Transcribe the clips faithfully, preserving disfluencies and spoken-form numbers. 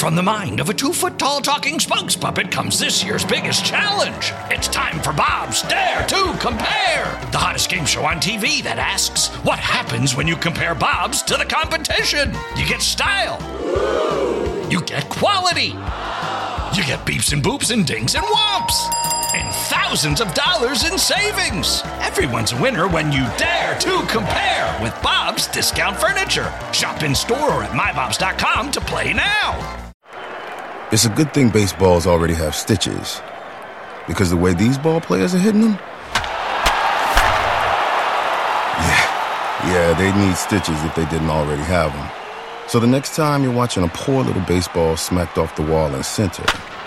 from the mind of a two-foot-tall talking spokes puppet comes this year's biggest challenge. It's time for Bob's Dare to Compare, the hottest game show on T V that asks, what happens when you compare Bobs to the competition? You get style. You get quality. You get beeps and boops and dings and whomps. And thousands of dollars in savings. Everyone's a winner when you dare to compare with Bob's Discount Furniture. Shop in store or at my bobs dot com to play now. It's a good thing baseballs already have stitches. Because the way these ball players are hitting them? Yeah, yeah, they'd need stitches if they didn't already have them. So the next time you're watching a poor little baseball smacked off the wall in center,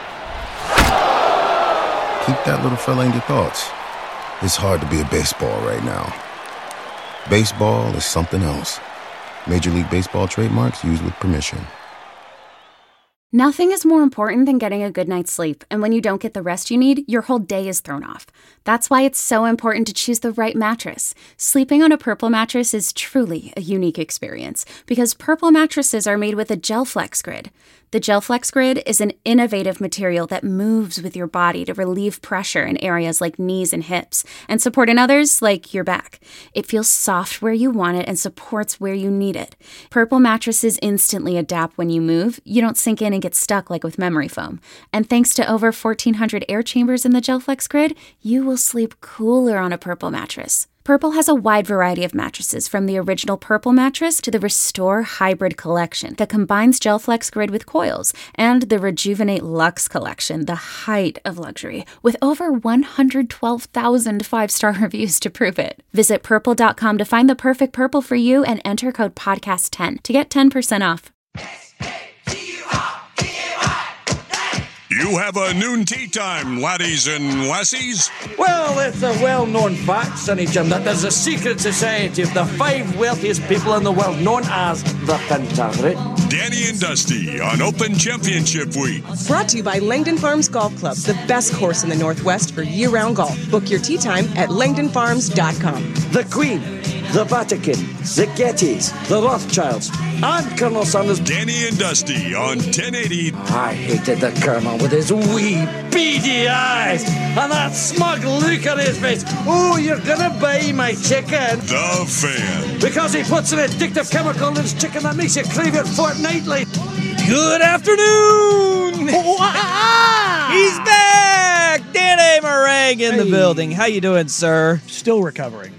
keep that little fella in your thoughts. It's hard to be a baseball right now. Baseball is something else. Major League Baseball trademarks used with permission. Nothing is more important than getting a good night's sleep, and when you don't get the rest you need, your whole day is thrown off. That's why it's so important to choose the right mattress. Sleeping on a Purple mattress is truly a unique experience, because Purple mattresses are made with a GelFlex Grid. The GelFlex Grid is an innovative material that moves with your body to relieve pressure in areas like knees and hips, and support in others like your back. It feels soft where you want it and supports where you need it. Purple mattresses instantly adapt when you move. You don't sink in and get stuck like with memory foam. And thanks to over fourteen hundred air chambers in the GelFlex Grid, you will sleep cooler on a Purple mattress. Purple has a wide variety of mattresses, from the original Purple mattress to the Restore Hybrid collection that combines GelFlex Grid with coils, and the Rejuvenate Luxe collection, the height of luxury, with over one hundred twelve thousand five-star reviews to prove it. Visit purple dot com to find the perfect Purple for you and enter code podcast ten to get ten percent off. You have a noon tea time, laddies and lassies? Well, it's a well-known fact, Sonny Jim, that there's a secret society of the five wealthiest people in the world known as the Pintaveret. Danny and Dusty on Open Championship Week. Brought to you by Langdon Farms Golf Club, the best course in the Northwest for year-round golf. Book your tee time at langdon farms dot com. The Queen, the Vatican, the Gettys, the Rothschilds, and Colonel Sanders. Danny and Dusty on ten eighty. I hated the Colonel with his wee beady eyes and that smug look on his face. Oh, you're gonna buy my chicken. The Fan. Because he puts an addictive chemical in his chicken that makes you crave it fortnightly. Good afternoon. Oh, ah, ah. He's back. Danny Meringue in Hey. the building. How you doing, sir? Still recovering.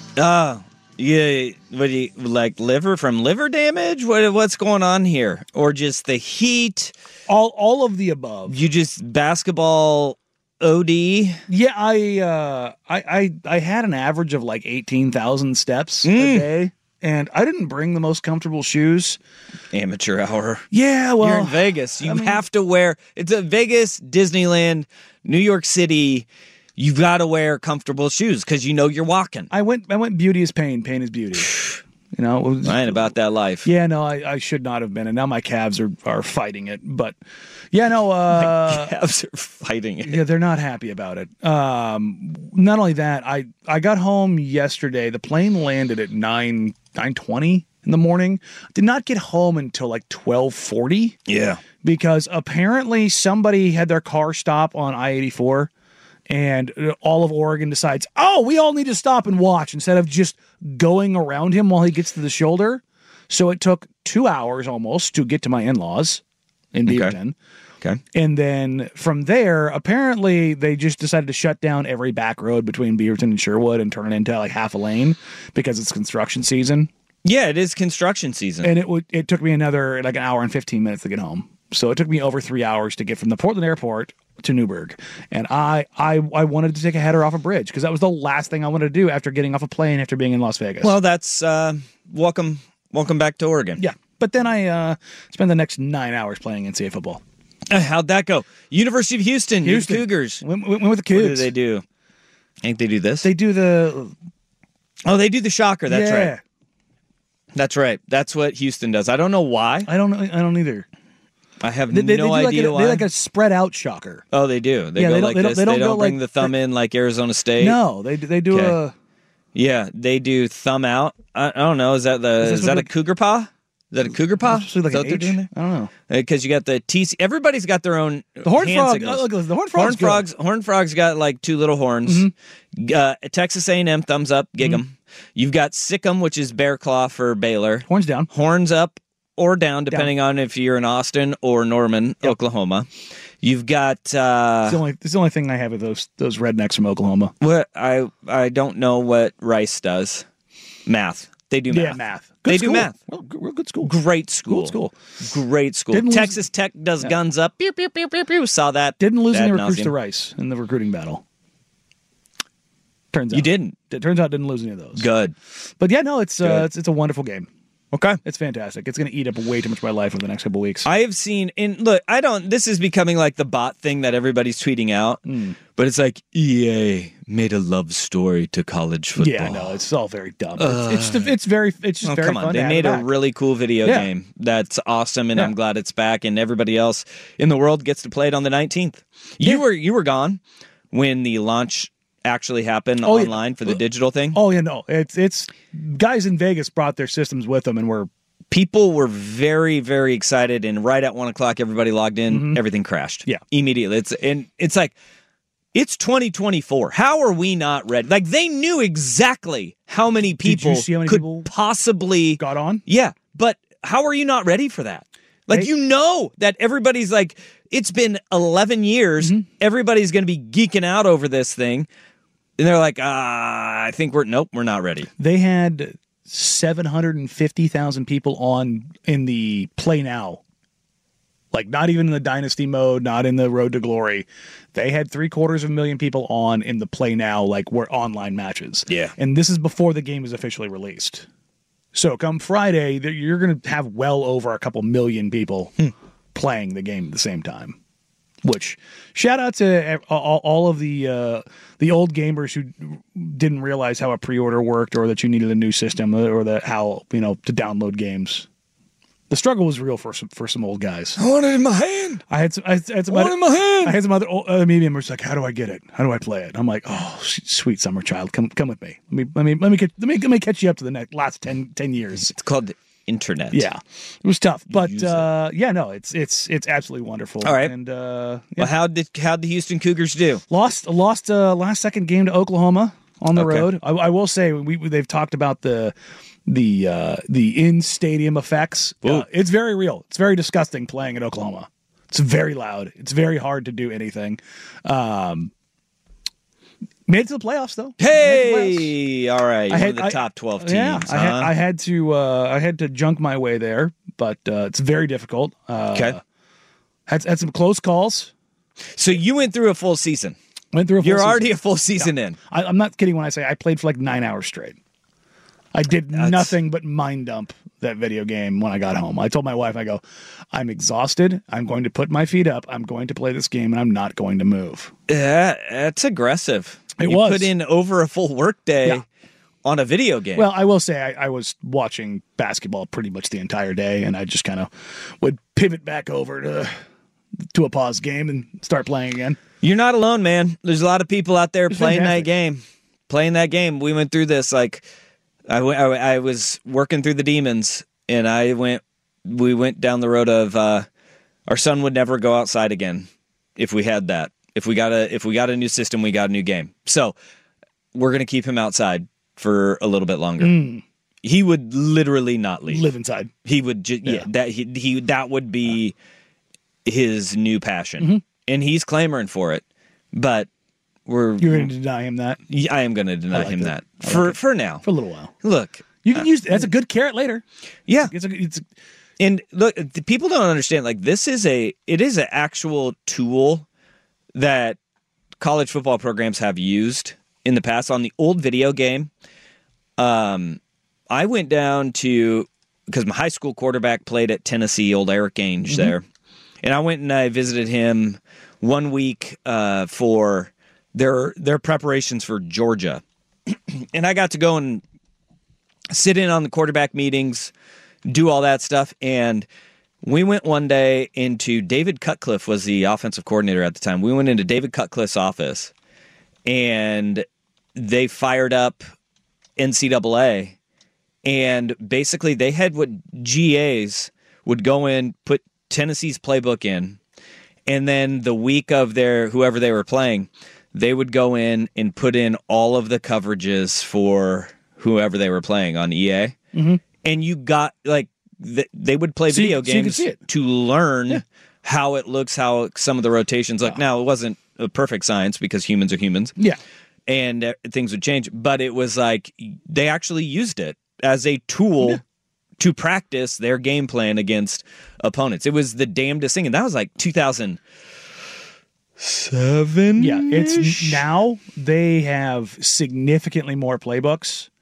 Oh, yeah. What do you like? Liver from liver damage? What what's going on here? Or just the heat? All all of the above. You just basketball O D? Yeah, I uh, I, I I had an average of like eighteen thousand steps Mm. a day, and I didn't bring the most comfortable shoes. Amateur hour. Yeah, well, You're in Vegas. You I mean- have to wear. It's a Vegas, Disneyland, New York City. You've got to wear comfortable shoes because you know you're walking. I went I went beauty is pain, pain is beauty. You know, it was- I ain't about that life. yeah, no, I, I should not have been, and now my calves are, are fighting it. But yeah, no, uh, Calves are fighting it. yeah, they're not happy about it. Um, not only that, I, I got home yesterday. The plane landed at nine nine twenty in the morning. Did not get home until like twelve forty. Yeah. Because apparently somebody had their car stop on I eighty-four, and all of Oregon decides, oh, we all need to stop and watch instead of just going around him while he gets to the shoulder. So it took two hours almost to get to my in-laws in Beaverton. Okay. And then from there, apparently they just decided to shut down every back road between Beaverton and Sherwood and turn it into like half a lane because it's construction season. Yeah, it is construction season. And it would it took me another like an hour and fifteen minutes to get home. So it took me over three hours to get from the Portland airport to Newburgh. And I I, I wanted to take a header off a bridge because that was the last thing I wanted to do after getting off a plane after being in Las Vegas. Well, that's uh, welcome welcome back to Oregon. Yeah. But then I uh, spent the next nine hours playing N C double A football. Uh, how'd that go? University of Houston, Houston. you Cougars. Went, went with the What kids. do they do? I think they do this. They do the... oh, they do the shocker. That's yeah. right. That's right. That's what Houston does. I don't know why. I don't know. I don't either. I have They, they, no they do idea like a, why. They like a spread out shocker. oh, they do. They Yeah, go they don't- like they don't- this. they don't go bring like- the thumb in like Arizona State. No, they they do Okay. a... Yeah, they do thumb out. I, I don't know. Is that the Is is, this that what a cougar paw? Is that a cougar paw? It's like Is that an what they're H? doing there? I don't know. Because you got the T C. Everybody's got their own. The horn hand frog. signals. Oh, look, the horn frog's Horn good. frogs. Horn frogs got like two little horns. Mm-hmm. Uh, Texas A and M, thumbs up, gig 'em. You've got Sikkim, which is bear claw for Baylor. Horns down. Horns up or down, depending on if you're in Austin or Norman, Yep. Oklahoma. You've got. Uh, It's the only. It's the only thing I have with those those rednecks from Oklahoma. what I I don't know what Rice does. Math. They do math. Yeah, math. Good They school. do math. Well, g- real good school. Great school. Good school. Great school. Didn't lose- Texas Tech does guns up. Pew, pew, pew, pew, pew. Saw that. Didn't lose any ad recruits nauseam. to Rice in the recruiting battle. Turns out You didn't. It turns out didn't lose any of those. Good. But yeah, no, it's Good. uh, it's it's a wonderful game. Okay. It's fantastic. It's going to eat up way too much of my life over the next couple of weeks. I have seen in look, I don't this is becoming like the bot thing that everybody's tweeting out. But it's like E A made a love story to college football. yeah, no, it's all very dumb. it's, it's just it's very it's just Oh, very come fun. on. to They have made it a back. really cool video Yeah. game that's awesome and Yeah. I'm glad it's back and everybody else in the world gets to play it on the nineteenth. You Yeah. were you were gone when the launch actually happened Oh, yeah. online for the digital thing. Oh yeah, no, it's it's guys in Vegas brought their systems with them and were People were very, very excited, and right at one o'clock, everybody logged in. Everything crashed. Yeah. immediately. It's and it's like it's twenty twenty-four. How are we not ready? Like they knew exactly how many Did you people see how many could people possibly got on. Yeah, but how are you not ready for that? Like They- you know that everybody's like it's been eleven years. Mm-hmm. Everybody's going to be geeking out over this thing, and they're like, ah, I think we're nope, we're not ready. They had seven hundred and fifty thousand people on in the Play Now. Like not even in the Dynasty mode, not in the Road to Glory. They had three quarters of a million people on in the Play Now, like were online matches. Yeah. And this is before the game is officially released. So come Friday, th- you're going to have well over a couple million people playing the game at the same time. Which shout out to ev- all, all of the uh, the old gamers who didn't realize how a pre-order worked, or that you needed a new system, or that how you know to download games. The struggle was real for some for some old guys. I want it in my hand. I had some. I had some I want other, it in my hand. I had some other old, uh, media members like, "How do I get it? How do I play it?" I'm like, "Oh, s- sweet summer child, come come with me. Let me let me let me get, let me let me catch you up to the next last ten, ten years." It's called the internet. Yeah, it was tough, but Use it. uh, yeah, no, it's it's it's absolutely wonderful. All right. and uh, yeah. Well, how did how the Houston Cougars do? Lost lost uh, last second game to Oklahoma on the Okay. road. I, I will say we they've talked about the the uh, the in stadium effects. Uh, it's very real. It's very disgusting playing at Oklahoma. It's very loud. It's very hard to do anything. Um, made it to the playoffs though. Made it to the playoffs. Hey, all right, I one had of the I- top twelve teams. Yeah, I had huh? I had to uh, I had to junk my way there, but uh, it's very difficult. Uh, Okay. had had some close calls. So you went through a full season. Went through a full You're season. already a full season in. I, I'm not kidding when I say I played for like nine hours straight. I did That's- nothing but mind dump that video game when I got home. I told my wife, I go, I'm exhausted. I'm going to put my feet up. I'm going to play this game, and I'm not going to move. Yeah, that's aggressive. It you was. put in over a full workday Yeah. on a video game. Well, I will say I, I was watching basketball pretty much the entire day, and I just kind of would pivot back over to to a pause game and start playing again. You're not alone, man. There's a lot of people out there It's playing fantastic. that game. Playing that game. We went through this like I, w- I, I was working through the demons, and I went. We went down the road of uh, our son would never go outside again if we had that. If we got a if we got a new system, we got a new game. So we're gonna keep him outside for a little bit longer. He would literally not leave. Live inside. He would just yeah. Yeah. that he, he that would be his new passion, Mm-hmm. and he's clamoring for it. But we're You're going to deny him that I am going to deny like him that. that, for for now. for a little while. Look, You can use that's a good carrot later. yeah, It's a, it's a, and look, the people don't understand. Like this is a it is an actual tool that college football programs have used in the past on the old video game. Um, I went down to because my high school quarterback played at Tennessee, old Eric Ainge Mm-hmm. there, and I went and I visited him one week uh, for their their preparations for Georgia, and I got to go and sit in on the quarterback meetings, do all that stuff, and we went one day into David Cutcliffe was the offensive coordinator at the time. We went into David Cutcliffe's office, and they fired up N C double A, And basically they had what G As would go in, put Tennessee's playbook in, and then the week of their whoever they were playing, they would go in and put in all of the coverages for whoever they were playing on E A. Mm-hmm. And you got, like, th- they would play So you- video so you could games see it. to learn Yeah. how it looks, how some of the rotations look. Now, it wasn't a perfect science because humans are humans. Yeah. And uh, things would change. But it was like they actually used it as a tool Yeah. to practice their game plan against opponents. It was the damnedest thing. And that was like two thousand seven. Yeah, it's now they have significantly more playbooks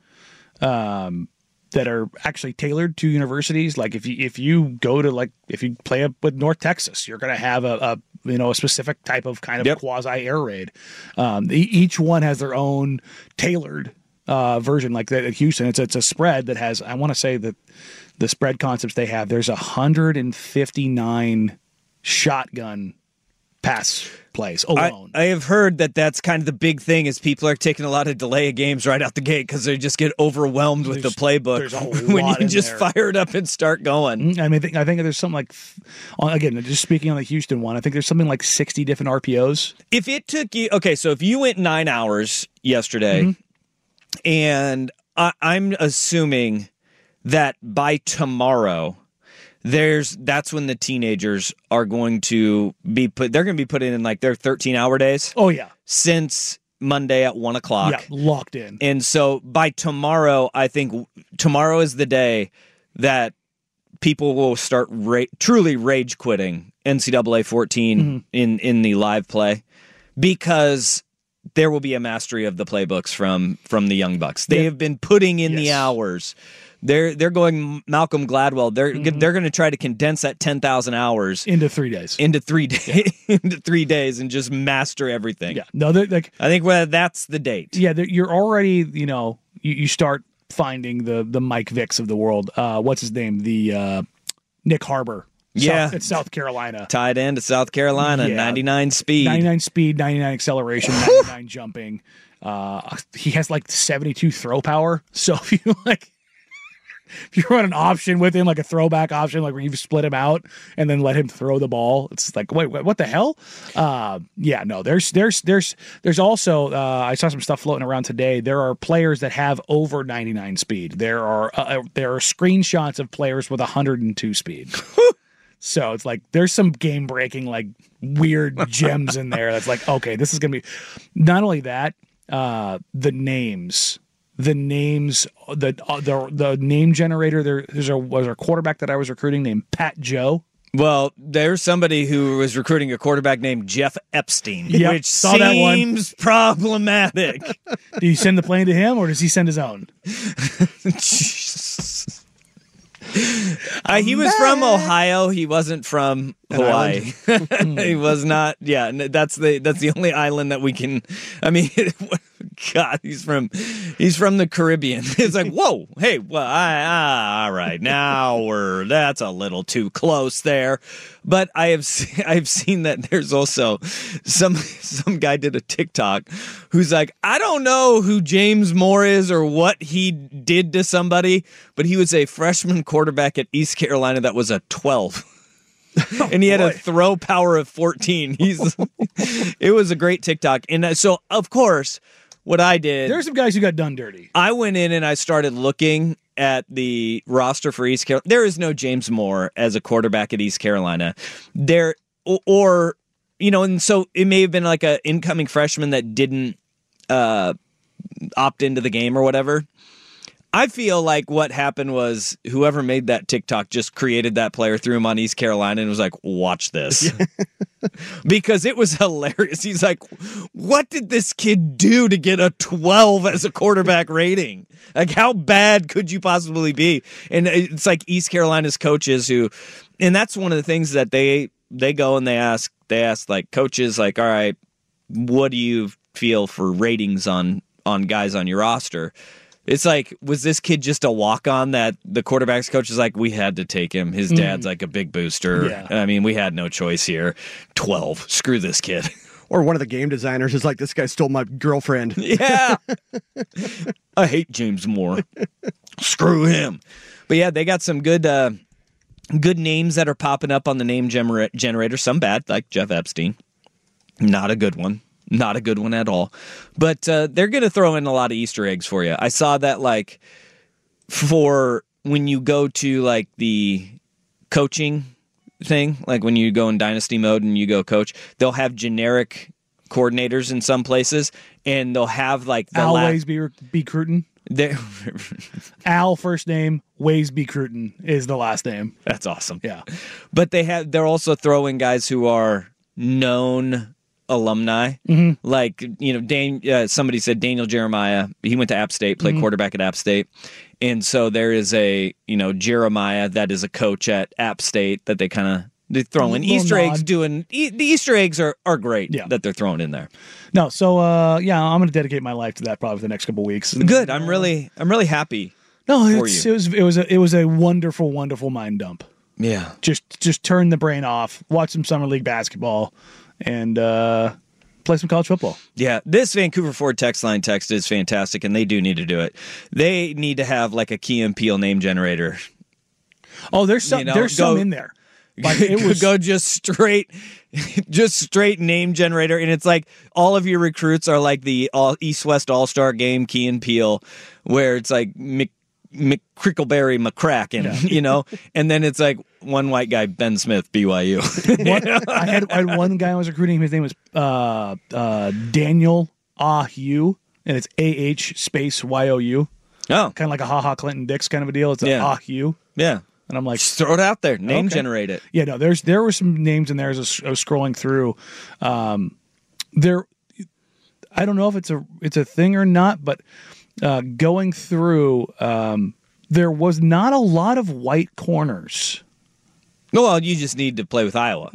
um, that are actually tailored to universities. Like if you if you go to like if you play up with North Texas, you're going to have a, a you know a specific type of kind of Yep. quasi air raid. Um, e- each one has their own tailored uh, version. Like that at Houston, it's it's a spread that has. I want to say that the spread concepts they have. There's one hundred fifty-nine shotgun pass plays I, alone. I have heard that that's kind of the big thing is people are taking a lot of delay of games right out the gate because they just get overwhelmed with There's- the playbook there's a when lot you in just there. fire it up and start going. I mean, I think, I think there's something like, on- again, just speaking on the Houston one, I think there's something like sixty different R P Os. If it took you, okay, so if you went nine hours yesterday, Mm-hmm. and I, I'm assuming that by tomorrow, there's that's when the teenagers are going to be put. They're going to be put in like their thirteen hour days Oh, yeah. since Monday at one o'clock. Yeah, locked in. And so by tomorrow, I think tomorrow is the day that people will start ra- truly rage quitting N C double A fourteen Mm-hmm. in, in the live play because there will be a mastery of the playbooks from from the Young Bucks. They Yeah. have been putting in the Yes. hours. They're they're going Malcolm Gladwell. They're Mm-hmm. they're going to try to condense that ten thousand hours Into three days. into three days into three days and just master everything. Yeah. No, they're like, I think well, that's the date. yeah, they're- you're already, you know, you, you start finding the the Mike Vicks of the world. Uh, what's his name? The uh, Nick Harbor. Yeah. South, it's South Carolina. Tied into South Carolina, Yeah. ninety-nine speed. ninety-nine speed, ninety-nine acceleration, ninety-nine jumping. Uh, he has like seventy-two throw power. So if you like, if you run an option with him, like a throwback option, like where you split him out and then let him throw the ball, it's like, wait, wait what the hell? Uh, yeah, no, there's, there's, there's, there's also, uh, I saw some stuff floating around today. There are players that have over ninety-nine speed. There are, uh, there are screenshots of players with one hundred two speed. So it's like there's some game breaking, like weird gems in there. That's like, okay, this is gonna be. Not only that, uh, the names, the names, the uh, the the name generator. There, there's a was a quarterback that I was recruiting named Pat Joe. Well, there's somebody who was recruiting a quarterback named Jeff Epstein, Yep, which saw that one. seems problematic. Do you send the plane to him or does he send his own? Uh, he was from Ohio. He wasn't from Hawaii. He was not. Yeah, n- that's the that's the only island that we can. I mean, God, he's from he's from the Caribbean. It's like, whoa, hey, well, I, ah, all right, now we're that's a little too close there. But I have se- I've seen that there's also some some guy did a TikTok who's like, I don't know who James Moore is or what he did to somebody, but he was a freshman quarterback at East Carolina that was a twelve. And he had a throw power of fourteen. He's it was a great TikTok. And uh, so of course, what I did, There are some guys who got done dirty. I went in and I started looking at the roster for East Carolina. There is no James Moore as a quarterback at East Carolina. There or, or you know, and so it may have been like an incoming freshman that didn't uh, opt into the game or whatever. I feel like what happened was whoever made that TikTok just created that player, threw him on East Carolina, and was like, watch this. Because it was hilarious. He's like, what did this kid do to get a twelve as a quarterback rating? Like, how bad could you possibly be? And it's like East Carolina's coaches who, and that's one of the things that they they go and they ask, they ask like coaches, like, all right, what do you feel for ratings on on guys on your roster? It's like, was this kid just a walk-on that the quarterback's coach is like, we had to take him. His dad's like a big booster. Yeah. I mean, we had no choice here. twelve. Screw this kid. Or one of the game designers is like, this guy stole my girlfriend. Yeah. I hate James Moore. screw him. But yeah, they got some good uh, good names that are popping up on the name gener- generator. Some bad, like Jeff Epstein. Not a good one. Not a good one at all. But uh, they're going to throw in a lot of Easter eggs for you. I saw that, like, for when you go to, like, the coaching thing, like when you go in Dynasty mode and you go coach, they'll have generic coordinators in some places, and they'll have, like, the Always la- be, be Cruton. Al first name, Ways B. Cruton is the last name. That's awesome. Yeah. But they have they're also throwing guys who are known alumni. Mm-hmm. Like, you know, Dan, uh, somebody said Daniel Jeremiah, he went to App State, played mm-hmm. quarterback at App State. And so there is a, you know, Jeremiah that is a coach at App State that they kind of they throw in Easter nod. eggs doing e- the Easter eggs are, are great yeah. that they're throwing in there. No, so uh, yeah, I'm going to dedicate my life to that probably for the next couple of weeks. Good. I'm really I'm really happy. No, for it's, you. it was it was a it was a wonderful wonderful mind dump. Yeah. Just just turn the brain off, watch some summer league basketball, and uh, play some college football. Yeah, this Vancouver Ford text line text is fantastic, and they do need to do it. They need to have like a Key and Peele name generator. Oh, there's some you know, there's go, some in there. Like it was go just straight, just straight name generator, and it's like all of your recruits are like the all East West All Star Game Key and Peele, where it's like Mc, McCrickleberry McCracken, yeah. you know, and then it's like one white guy Ben Smith B Y U. one, I had I had one guy I was recruiting. His name was uh, uh, Daniel Ahu, and it's A H space Y O U. Oh, kind of like a Ha Ha Clinton Dix kind of a deal. It's yeah. Ahu. Yeah. And I'm like, just throw it out there, name okay. generate it. Yeah, no, there's there were some names in there as I was scrolling through. Um, there, I don't know if it's a it's a thing or not, but uh, going through, um, there was not a lot of white corners. Well, you just need to play with Iowa.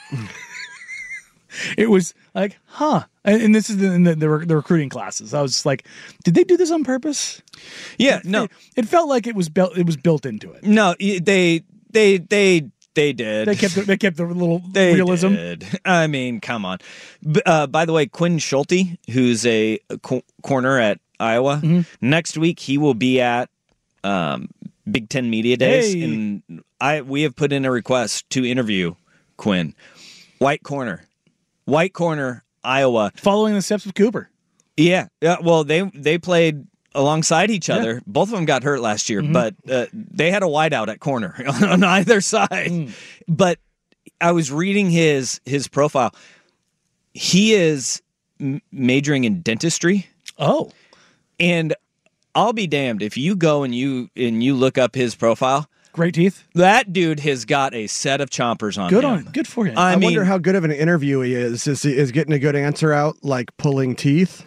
It was like, huh? And, and this is in the, the, the recruiting classes. I was just like, did they do this on purpose? Yeah, it, no. It, it felt like it was built. It was built into it. No, they they they they did. They kept the, they kept the little they realism. Did. I mean, come on. Uh, by the way, Quinn Schulte, who's a co- corner at Iowa, mm-hmm. next week he will be at um, Big Ten Media Days, hey. and I we have put in a request to interview Quinn. White corner. White corner, Iowa. Following the steps of Cooper. Yeah. yeah. Well, they they played alongside each other. Yeah. Both of them got hurt last year, mm-hmm. but uh, they had a wideout at corner on either side. Mm. But I was reading his his profile. He is m- majoring in dentistry. Oh. And I'll be damned if you go and you and you look up his profile. Great teeth. That dude has got a set of chompers on good him. on, good for him. I, I mean, wonder how good of an interview he is. Is, is getting a good answer out, like pulling teeth?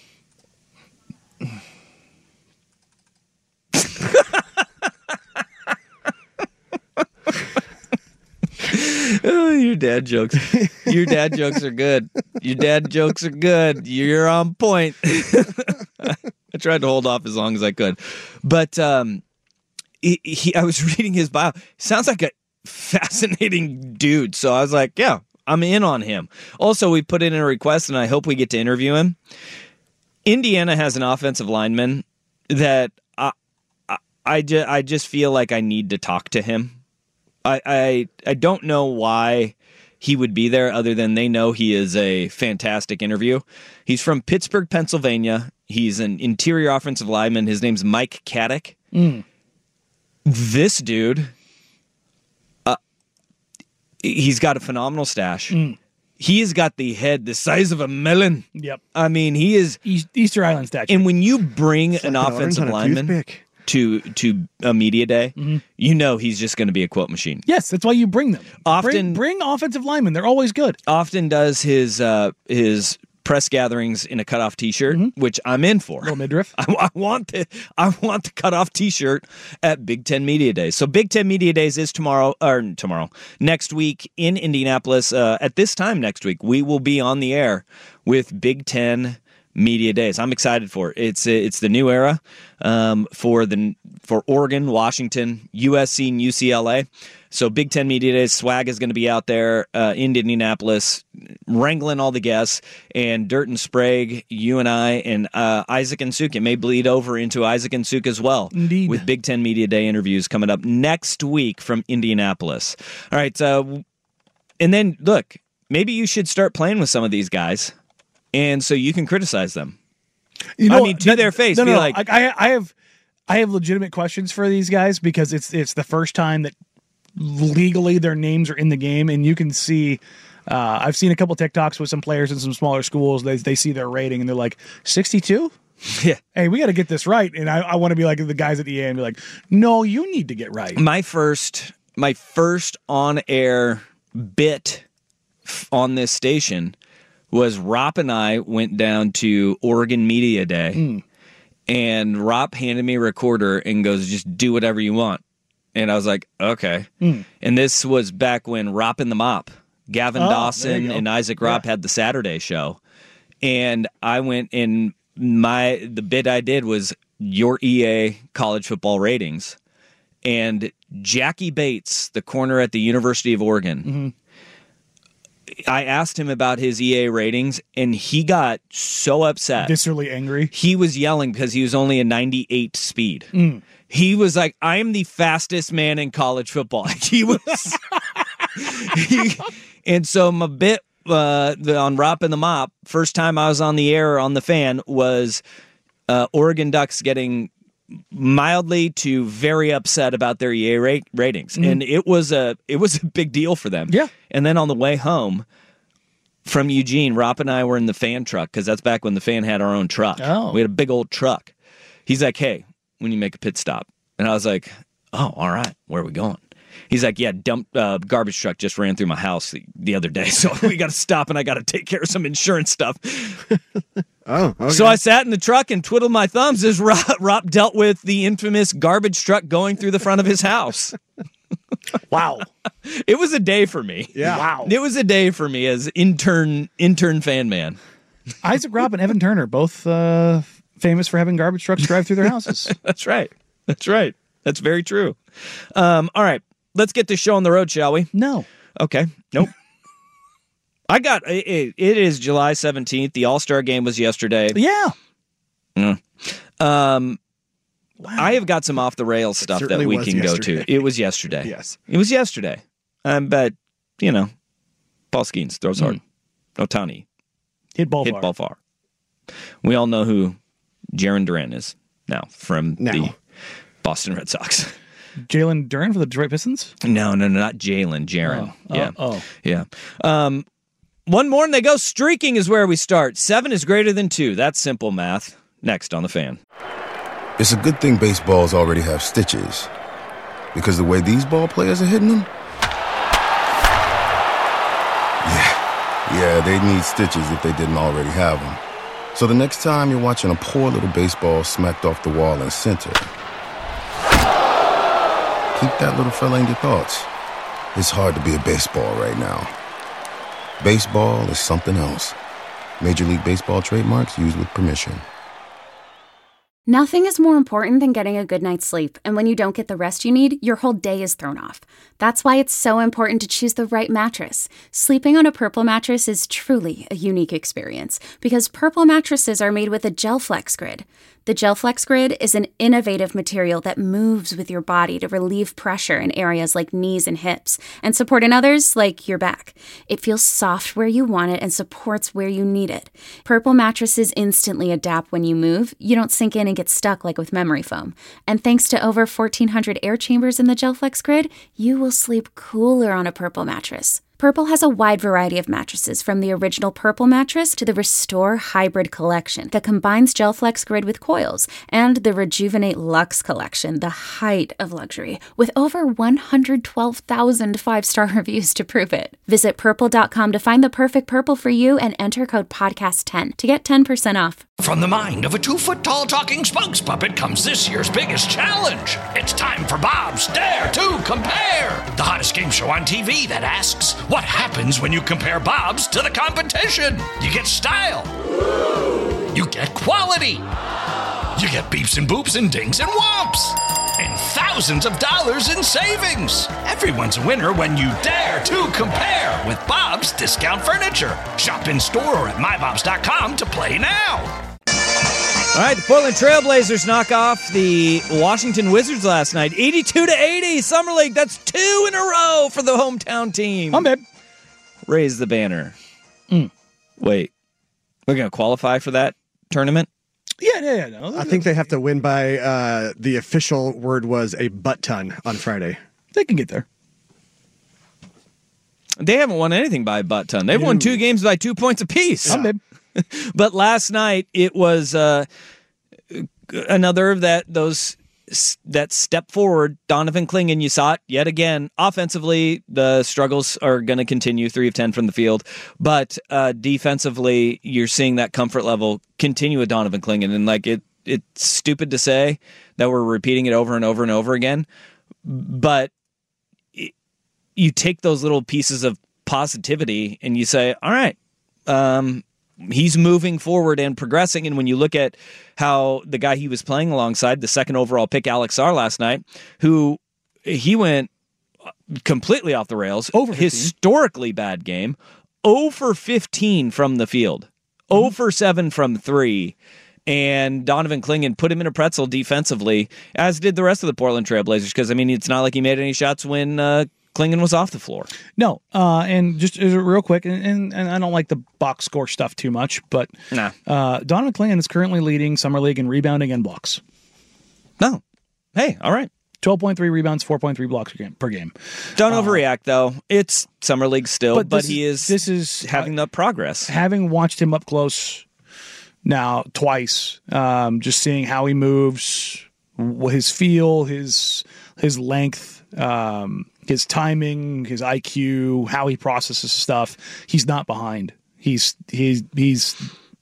Oh, your dad jokes. Your dad jokes are good. Your dad jokes are good. You're on point. I tried to hold off as long as I could. But um, he, he, I was reading his bio. Sounds like a fascinating dude. So I was like, yeah, I'm in on him. Also, we put in a request, and I hope we get to interview him. Indiana has an offensive lineman that I, I, I, ju- I just feel like I need to talk to him. I, I I don't know why he would be there other than they know he is a fantastic interview. He's from Pittsburgh, Pennsylvania. He's an interior offensive lineman. His name's Mike Caddick. Mm. This dude, uh, he's got a phenomenal stash. Mm. He's got the head the size of a melon. Yep. I mean, he is... Easter Island statue. And when you bring it's an like offensive lineman... to to a media day, mm-hmm. you know he's just going to be a quote machine. Yes, that's why you bring them. Often bring, bring offensive linemen; they're always good. Often does his uh, his press gatherings in a cutoff T-shirt, mm-hmm. which I'm in for. Little midriff. I, I want the I want the cutoff T-shirt at Big Ten Media Days. So Big Ten Media Days is tomorrow or tomorrow next week in Indianapolis. Uh, at this time next week, we will be on the air with Big Ten Media Days. I'm excited for it. It's it's the new era um, for the for Oregon, Washington, U S C, and U C L A. So Big Ten Media Days, swag is going to be out there uh, in Indianapolis. wrangling all the guests, and Dirt and Sprague, you and I, and uh, Isaac and Suk. It may bleed over into Isaac and Suk as well. Indeed. With Big Ten Media Day interviews coming up next week from Indianapolis. All right. Uh, and then, look, maybe you should start playing with some of these guys, and so you can criticize them. You know, I mean, to that, their face, no, be no, like, I, I have, I have legitimate questions for these guys because it's it's the first time that legally their names are in the game, and you can see. Uh, I've seen a couple TikToks with some players in some smaller schools. They they see their rating and they're like sixty-two. Yeah. Hey, we got to get this right, and I, I want to be like the guys at E A and be like, no, you need to get right. My first, my first on-air bit f- on this station was Rop and I went down to Oregon Media Day, mm. and Rop handed me a recorder and goes, "Just do whatever you want." And I was like, "Okay." Mm. And this was back when Rop and the Mop. Gavin oh, Dawson and Isaac Ropp yeah. had the Saturday show, and I went and my the bit I did was your E A college football ratings, and Jackie Bates, the corner at the University of Oregon. Mm-hmm. I asked him about his E A ratings, and he got so upset, viscerally angry. He was yelling because he was only a ninety-eight speed. Mm. He was like, "I am the fastest man in college football." He was. he, And so my bit uh, the, on Rop and the Mop, first time I was on the air on the Fan, was uh, Oregon Ducks getting mildly to very upset about their E A rate, ratings, mm-hmm. and it was a it was a big deal for them. Yeah. And then on the way home from Eugene, Rop and I were in the Fan truck because that's back when the Fan had our own truck. Oh. We had a big old truck. He's like, "Hey, when you make a pit stop," and I was like, "Oh, all right, where are we going?" He's like, "Yeah, dump uh, garbage truck just ran through my house the, the other day, so we got to stop and I got to take care of some insurance stuff." Oh, okay. So I sat in the truck and twiddled my thumbs as Rob, Rob dealt with the infamous garbage truck going through the front of his house. Wow. It was a day for me. Yeah. Wow. It was a day for me as intern intern fan man. Isaac Ropp and Evan Turner, both uh, famous for having garbage trucks drive through their houses. That's right. That's right. That's very true. Um, all right. Let's get this show on the road, shall we? No. Okay. Nope. I got it. It is July seventeenth. The All-Star game was yesterday. Yeah. Mm. Um, wow. I have got some off-the-rails stuff that we can yesterday. go to. It was yesterday. Yes. It was yesterday. Um, but, you know, Paul Skeens throws hard. Mm. Ohtani. Hit ball Hit far. ball far. We all know who Jarren Duran is now from now. the Boston Red Sox. Jalen Duran for the Detroit Pistons? No, no, no, not Jalen. Jarren. Oh, yeah. Oh, oh. Yeah. Um, one more and they go. Streaking is where we start. Seven is greater than two. That's simple math. Next on The Fan. It's a good thing baseballs already have stitches, because the way these ball players are hitting them, yeah, yeah, they'd need stitches if they didn't already have them. So the next time you're watching a poor little baseball smacked off the wall in center, keep that little fella in your thoughts. It's hard to be a baseball right now. Baseball is something else. Major League Baseball trademarks used with permission. Nothing is more important than getting a good night's sleep, and when you don't get the rest you need, your whole day is thrown off. That's why it's so important to choose the right mattress. Sleeping on a Purple mattress is truly a unique experience, because Purple mattresses are made with a GelFlex Grid. The GelFlex Grid is an innovative material that moves with your body to relieve pressure in areas like knees and hips, and support in others like your back. It feels soft where you want it and supports where you need it. Purple mattresses instantly adapt when you move. You don't sink in and get stuck like with memory foam. And thanks to over fourteen hundred air chambers in the GelFlex Grid, you will sleep cooler on a Purple mattress. Purple has a wide variety of mattresses, from the original Purple mattress to the Restore Hybrid collection that combines GelFlex Grid with coils, and the Rejuvenate Luxe collection, the height of luxury, with over one hundred twelve thousand five-star reviews to prove it. Visit purple dot com to find the perfect Purple for you and enter code podcast ten to get ten percent off. From the mind of a two-foot-tall talking spokes puppet comes this year's biggest challenge. It's time for Bob's Dare to Compare, the hottest game show on T V that asks, what happens when you compare Bob's to the competition? You get style. You get quality. You get beeps and boops and dings and whomps. and thousands of dollars in savings. Everyone's a winner when you dare to compare with Bob's Discount Furniture. Shop in store or at my bobs dot com to play now. All right, the Portland Trailblazers knock off the Washington Wizards last night. eighty-two to eighty, Summer League. That's two in a row for the hometown team. I'm in. Raise the banner. Mm. Wait, we're going to qualify for that tournament? Yeah, yeah, yeah. No. I think they have to win by, uh, the official word was a butt ton on Friday. They can get there. They haven't won anything by a butt ton. They've No. won two games by two points apiece. I'm in. But last night it was uh, another of that those that step forward. Donovan Clingan, you saw it yet again. Offensively, the struggles are going to continue. Three of ten from the field, but uh, defensively, you're seeing that comfort level continue with Donovan Clingan. And like it, it's stupid to say that we're repeating it over and over and over again, but it, you take those little pieces of positivity and you say, all right. Um, He's moving forward and progressing, and when you look at how the guy he was playing alongside, the second overall pick, Alex Sarr, last night, who he went completely off the rails, over historically bad game, zero for fifteen from the field, mm-hmm. zero for seven from three, and Donovan Clingan put him in a pretzel defensively, as did the rest of the Portland Trailblazers, because, I mean, it's not like he made any shots when uh, Clingan was off the floor. No, uh, and just uh, real quick, and, and, and I don't like the box score stuff too much, but nah. uh, Donovan Clingan is currently leading Summer League in rebounding and blocks. No. Hey, all right. twelve point three rebounds, four point three blocks per game. Per game. Don't uh, overreact, though. It's Summer League still, but, but he is, this is having uh, the progress. Having watched him up close now twice, um, just seeing how he moves, his feel, his his length, um, his timing, his I Q, how he processes stuff. He's not behind. He's he's he's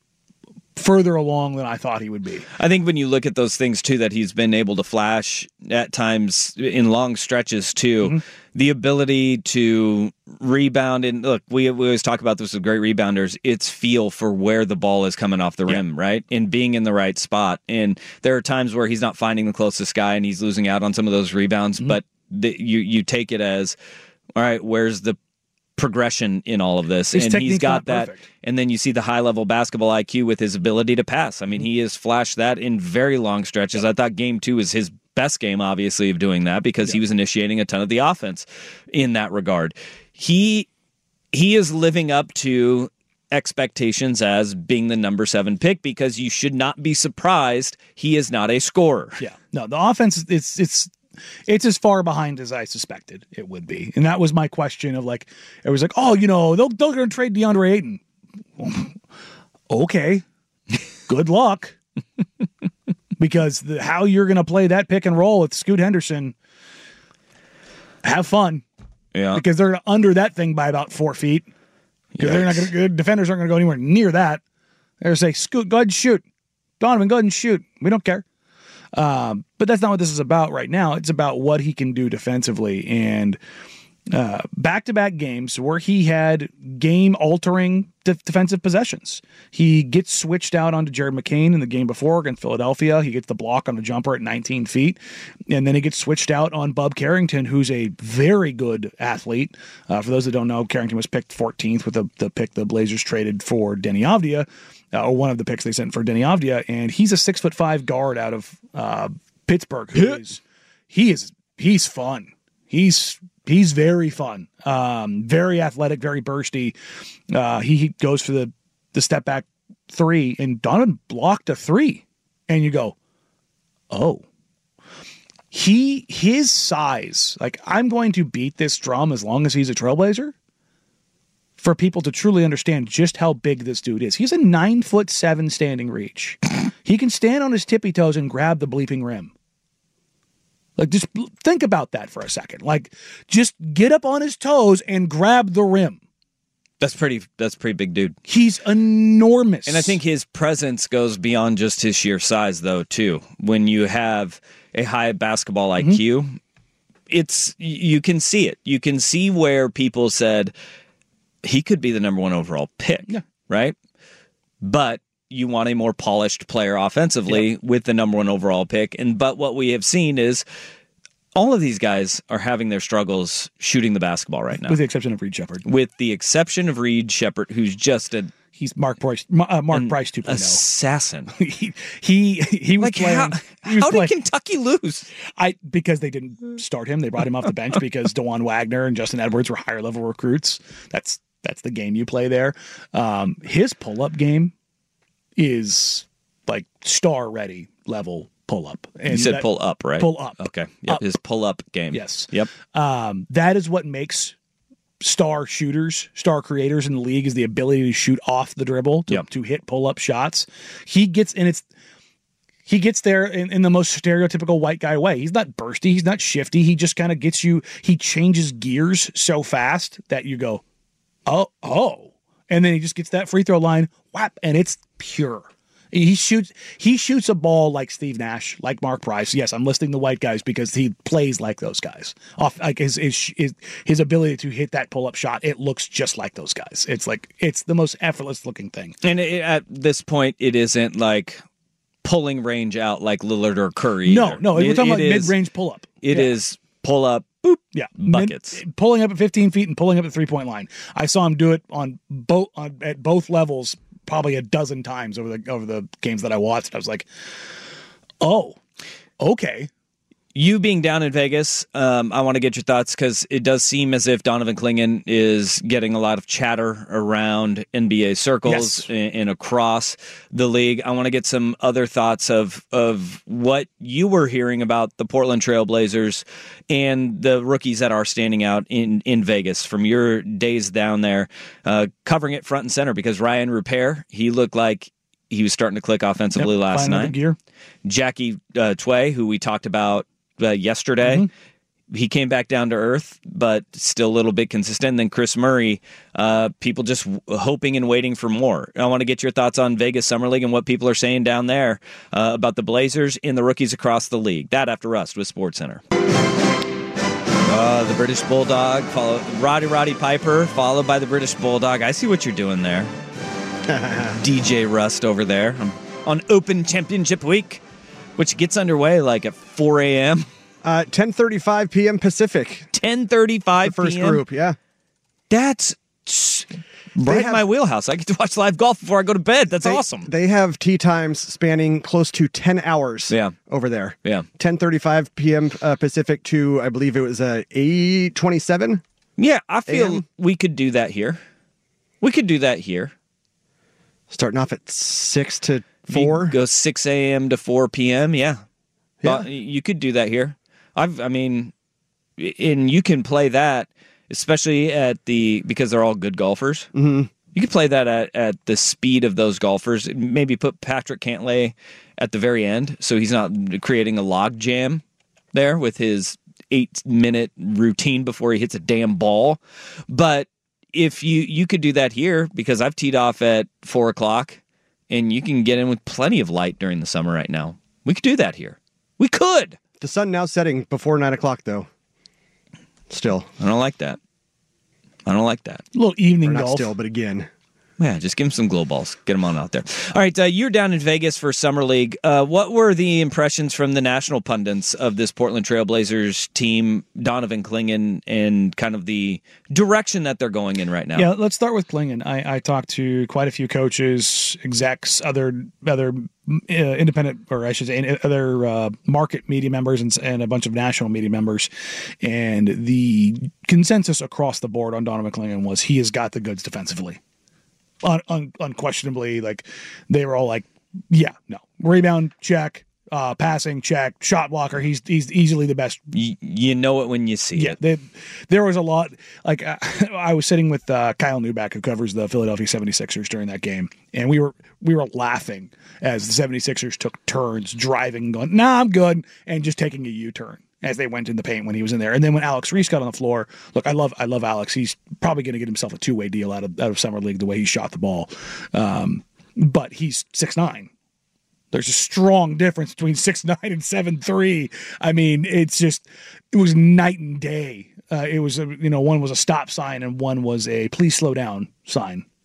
further along than I thought he would be. I think when you look at those things too, that he's been able to flash at times in long stretches too, mm-hmm. the ability to rebound, and look, we, we always talk about this with great rebounders, it's feel for where the ball is coming off the yeah. rim, right? And being in the right spot. And there are times where he's not finding the closest guy and he's losing out on some of those rebounds, mm-hmm. but the, you, you take it as, all right, where's the progression in all of this? His and he's got that perfect. And then you see the high level basketball I Q with his ability to pass. I mean, he has flashed that in very long stretches. I thought game two is his best game, obviously, of doing that, because yeah. he was initiating a ton of the offense in that regard. He he is living up to expectations as being the number seven pick, because you should not be surprised he is not a scorer. Yeah, no, the offense, it's it's it's as far behind as I suspected it would be, and that was my question of like, it was like, oh, you know, they'll they're going to trade DeAndre Ayton. Okay, good luck, because the, how you're going to play that pick and roll with Scoot Henderson, have fun. Yeah, because they're under that thing by about four feet. They're not going to. Defenders aren't going to go anywhere near that. They're going to say, "Scoot, go ahead and shoot, Donovan, go ahead and shoot. We don't care." Um, but that's not what this is about right now. It's about what he can do defensively, and uh, back-to-back games where he had game-altering de- defensive possessions. He gets switched out onto Jared McCain in the game before against Philadelphia. He gets the block on a jumper at nineteen feet, and then he gets switched out on Bub Carrington, who's a very good athlete. Uh, for those that don't know, Carrington was picked fourteenth with the, the pick the Blazers traded for Denny Avdia, uh, or one of the picks they sent for Denny Avdia, and he's a six foot five guard out of uh, Pittsburgh. Who is he is he's fun. He's He's very fun, um, very athletic, very bursty. Uh, he, he goes for the, the step back three, and Donovan blocked a three. And you go, oh. He his size, like, I'm going to beat this drum as long as he's a Trailblazer for people to truly understand just how big this dude is. He's a nine foot seven standing reach. He can stand on his tippy toes and grab the bleeping rim. Like, just think about that for a second. Like, just get up on his toes and grab the rim. That's pretty. That's pretty big, dude. He's enormous, and I think his presence goes beyond just his sheer size, though. Too, when you have a high basketball I Q, mm-hmm. it's you can see it. You can see where people said he could be the number one overall pick, yeah. right? But you want a more polished player offensively yep. with the number one overall pick. And but what we have seen is all of these guys are having their struggles shooting the basketball right now. With the exception of Reed Shepherd. With the exception of Reed Shepherd, who's just a... He's Mark Price, uh, Mark Price two point oh. Assassin. he, he he was like playing. How, he was how playing, did Kentucky lose? I Because they didn't start him. They brought him off the bench because DeJuan Wagner and Justin Edwards were higher level recruits. That's that's the game you play there. Um, his pull-up game is like star-ready level pull-up. And you said that, pull up, right? Pull up. Okay. Yep. Up. His pull-up game. Yes. Yep. Um, that is what makes star shooters, star creators in the league is the ability to shoot off the dribble, to, yep. to hit pull-up shots. He gets, and it's, he gets there in, in the most stereotypical white guy way. He's not bursty. He's not shifty. He just kind of gets you, he changes gears so fast that you go, oh, oh. And then he just gets that free throw line, whap, and it's pure. He shoots he shoots a ball like Steve Nash, like Mark Price. Yes, I'm listing the white guys because he plays like those guys. Off like his his his, his ability to hit that pull-up shot, it looks just like those guys. It's like it's the most effortless looking thing. And it, at this point, it isn't like pulling range out like Lillard or Curry. No, either. no, we're it, talking it about is, mid-range pull-up. It yeah. is pull up, boop, yeah, buckets. Mid, pulling up at fifteen feet and pulling up at three-point line. I saw him do it on both on at both levels. Probably a dozen times over the over the games that I watched. I was like, oh, okay. You being down in Vegas, um, I want to get your thoughts because it does seem as if Donovan Clingan is getting a lot of chatter around N B A circles yes. and, and across the league. I want to get some other thoughts of of what you were hearing about the Portland Trail Blazers and the rookies that are standing out in, in Vegas from your days down there, uh, covering it front and center because Ryan Rupert, he looked like he was starting to click offensively yep, last night. Gear. Jackie uh, Tway, who we talked about Uh, yesterday. Mm-hmm. He came back down to earth, but still a little bit consistent. And then Chris Murray, uh, people just w- hoping and waiting for more. I want to get your thoughts on Vegas Summer League and what people are saying down there uh, about the Blazers and the rookies across the league. That after Rust with SportsCenter. Uh, the British Bulldog, follow Roddy Roddy Piper, followed by the British Bulldog. I see what you're doing there. D J Rust over there um, on Open Championship Week, which gets underway like at four a.m. Uh, ten thirty-five p.m. Pacific. ten thirty-five The first p.m. group, yeah. That's right in my wheelhouse. I get to watch live golf before I go to bed. That's they, awesome. They have tee times spanning close to ten hours yeah. over there. Yeah. ten thirty-five p.m. Uh, Pacific to, I believe it was uh, eight twenty-seven. Yeah, I feel a m. we could do that here. We could do that here. Starting off at six to four. Go six a.m. to four p.m. Yeah. Yeah. Uh, you could do that here. I've, I mean, and you can play that, especially at the, because they're all good golfers. Mm-hmm. You could play that at, at the speed of those golfers. Maybe put Patrick Cantlay at the very end so he's not creating a log jam there with his eight-minute routine before he hits a damn ball. But if you, you could do that here because I've teed off at four o'clock and you can get in with plenty of light during the summer right now. We could do that here. We could. The sun now setting before nine o'clock, though. Still. I don't like that. I don't like that. A little evening or not golf. still, but again. Yeah, just give him some glow balls. Get them on out there. All right, uh, you're down in Vegas for Summer League. Uh, what were the impressions from the national pundits of this Portland Trail Blazers team, Donovan Clingan, and kind of the direction that they're going in right now? Yeah, let's start with Clingan. I, I talked to quite a few coaches, execs, other other uh, independent, or I should say, other uh, market media members and, and a bunch of national media members. And the consensus across the board on Donovan Clingan was he has got the goods defensively. Un- un- unquestionably, like they were all like, yeah, no, rebound check, uh, passing check, shot blocker. He's he's easily the best. You, you know it when you see yeah, it. They, there was a lot. Like uh, I was sitting with uh, Kyle Newback, who covers the Philadelphia seventy-sixers during that game, and we were we were laughing as the seventy-sixers took turns driving, going, "Nah, I'm good," and just taking a U-turn as they went in the paint when he was in there. And then when Alex Reese got on the floor, look, I love I love Alex. He's probably going to get himself a two-way deal out of out of Summer League the way he shot the ball. Um, but he's six nine. There's a strong difference between six nine and seven three. I mean, it's just, it was night and day. Uh, it was, a, you know, one was a stop sign and one was a please slow down sign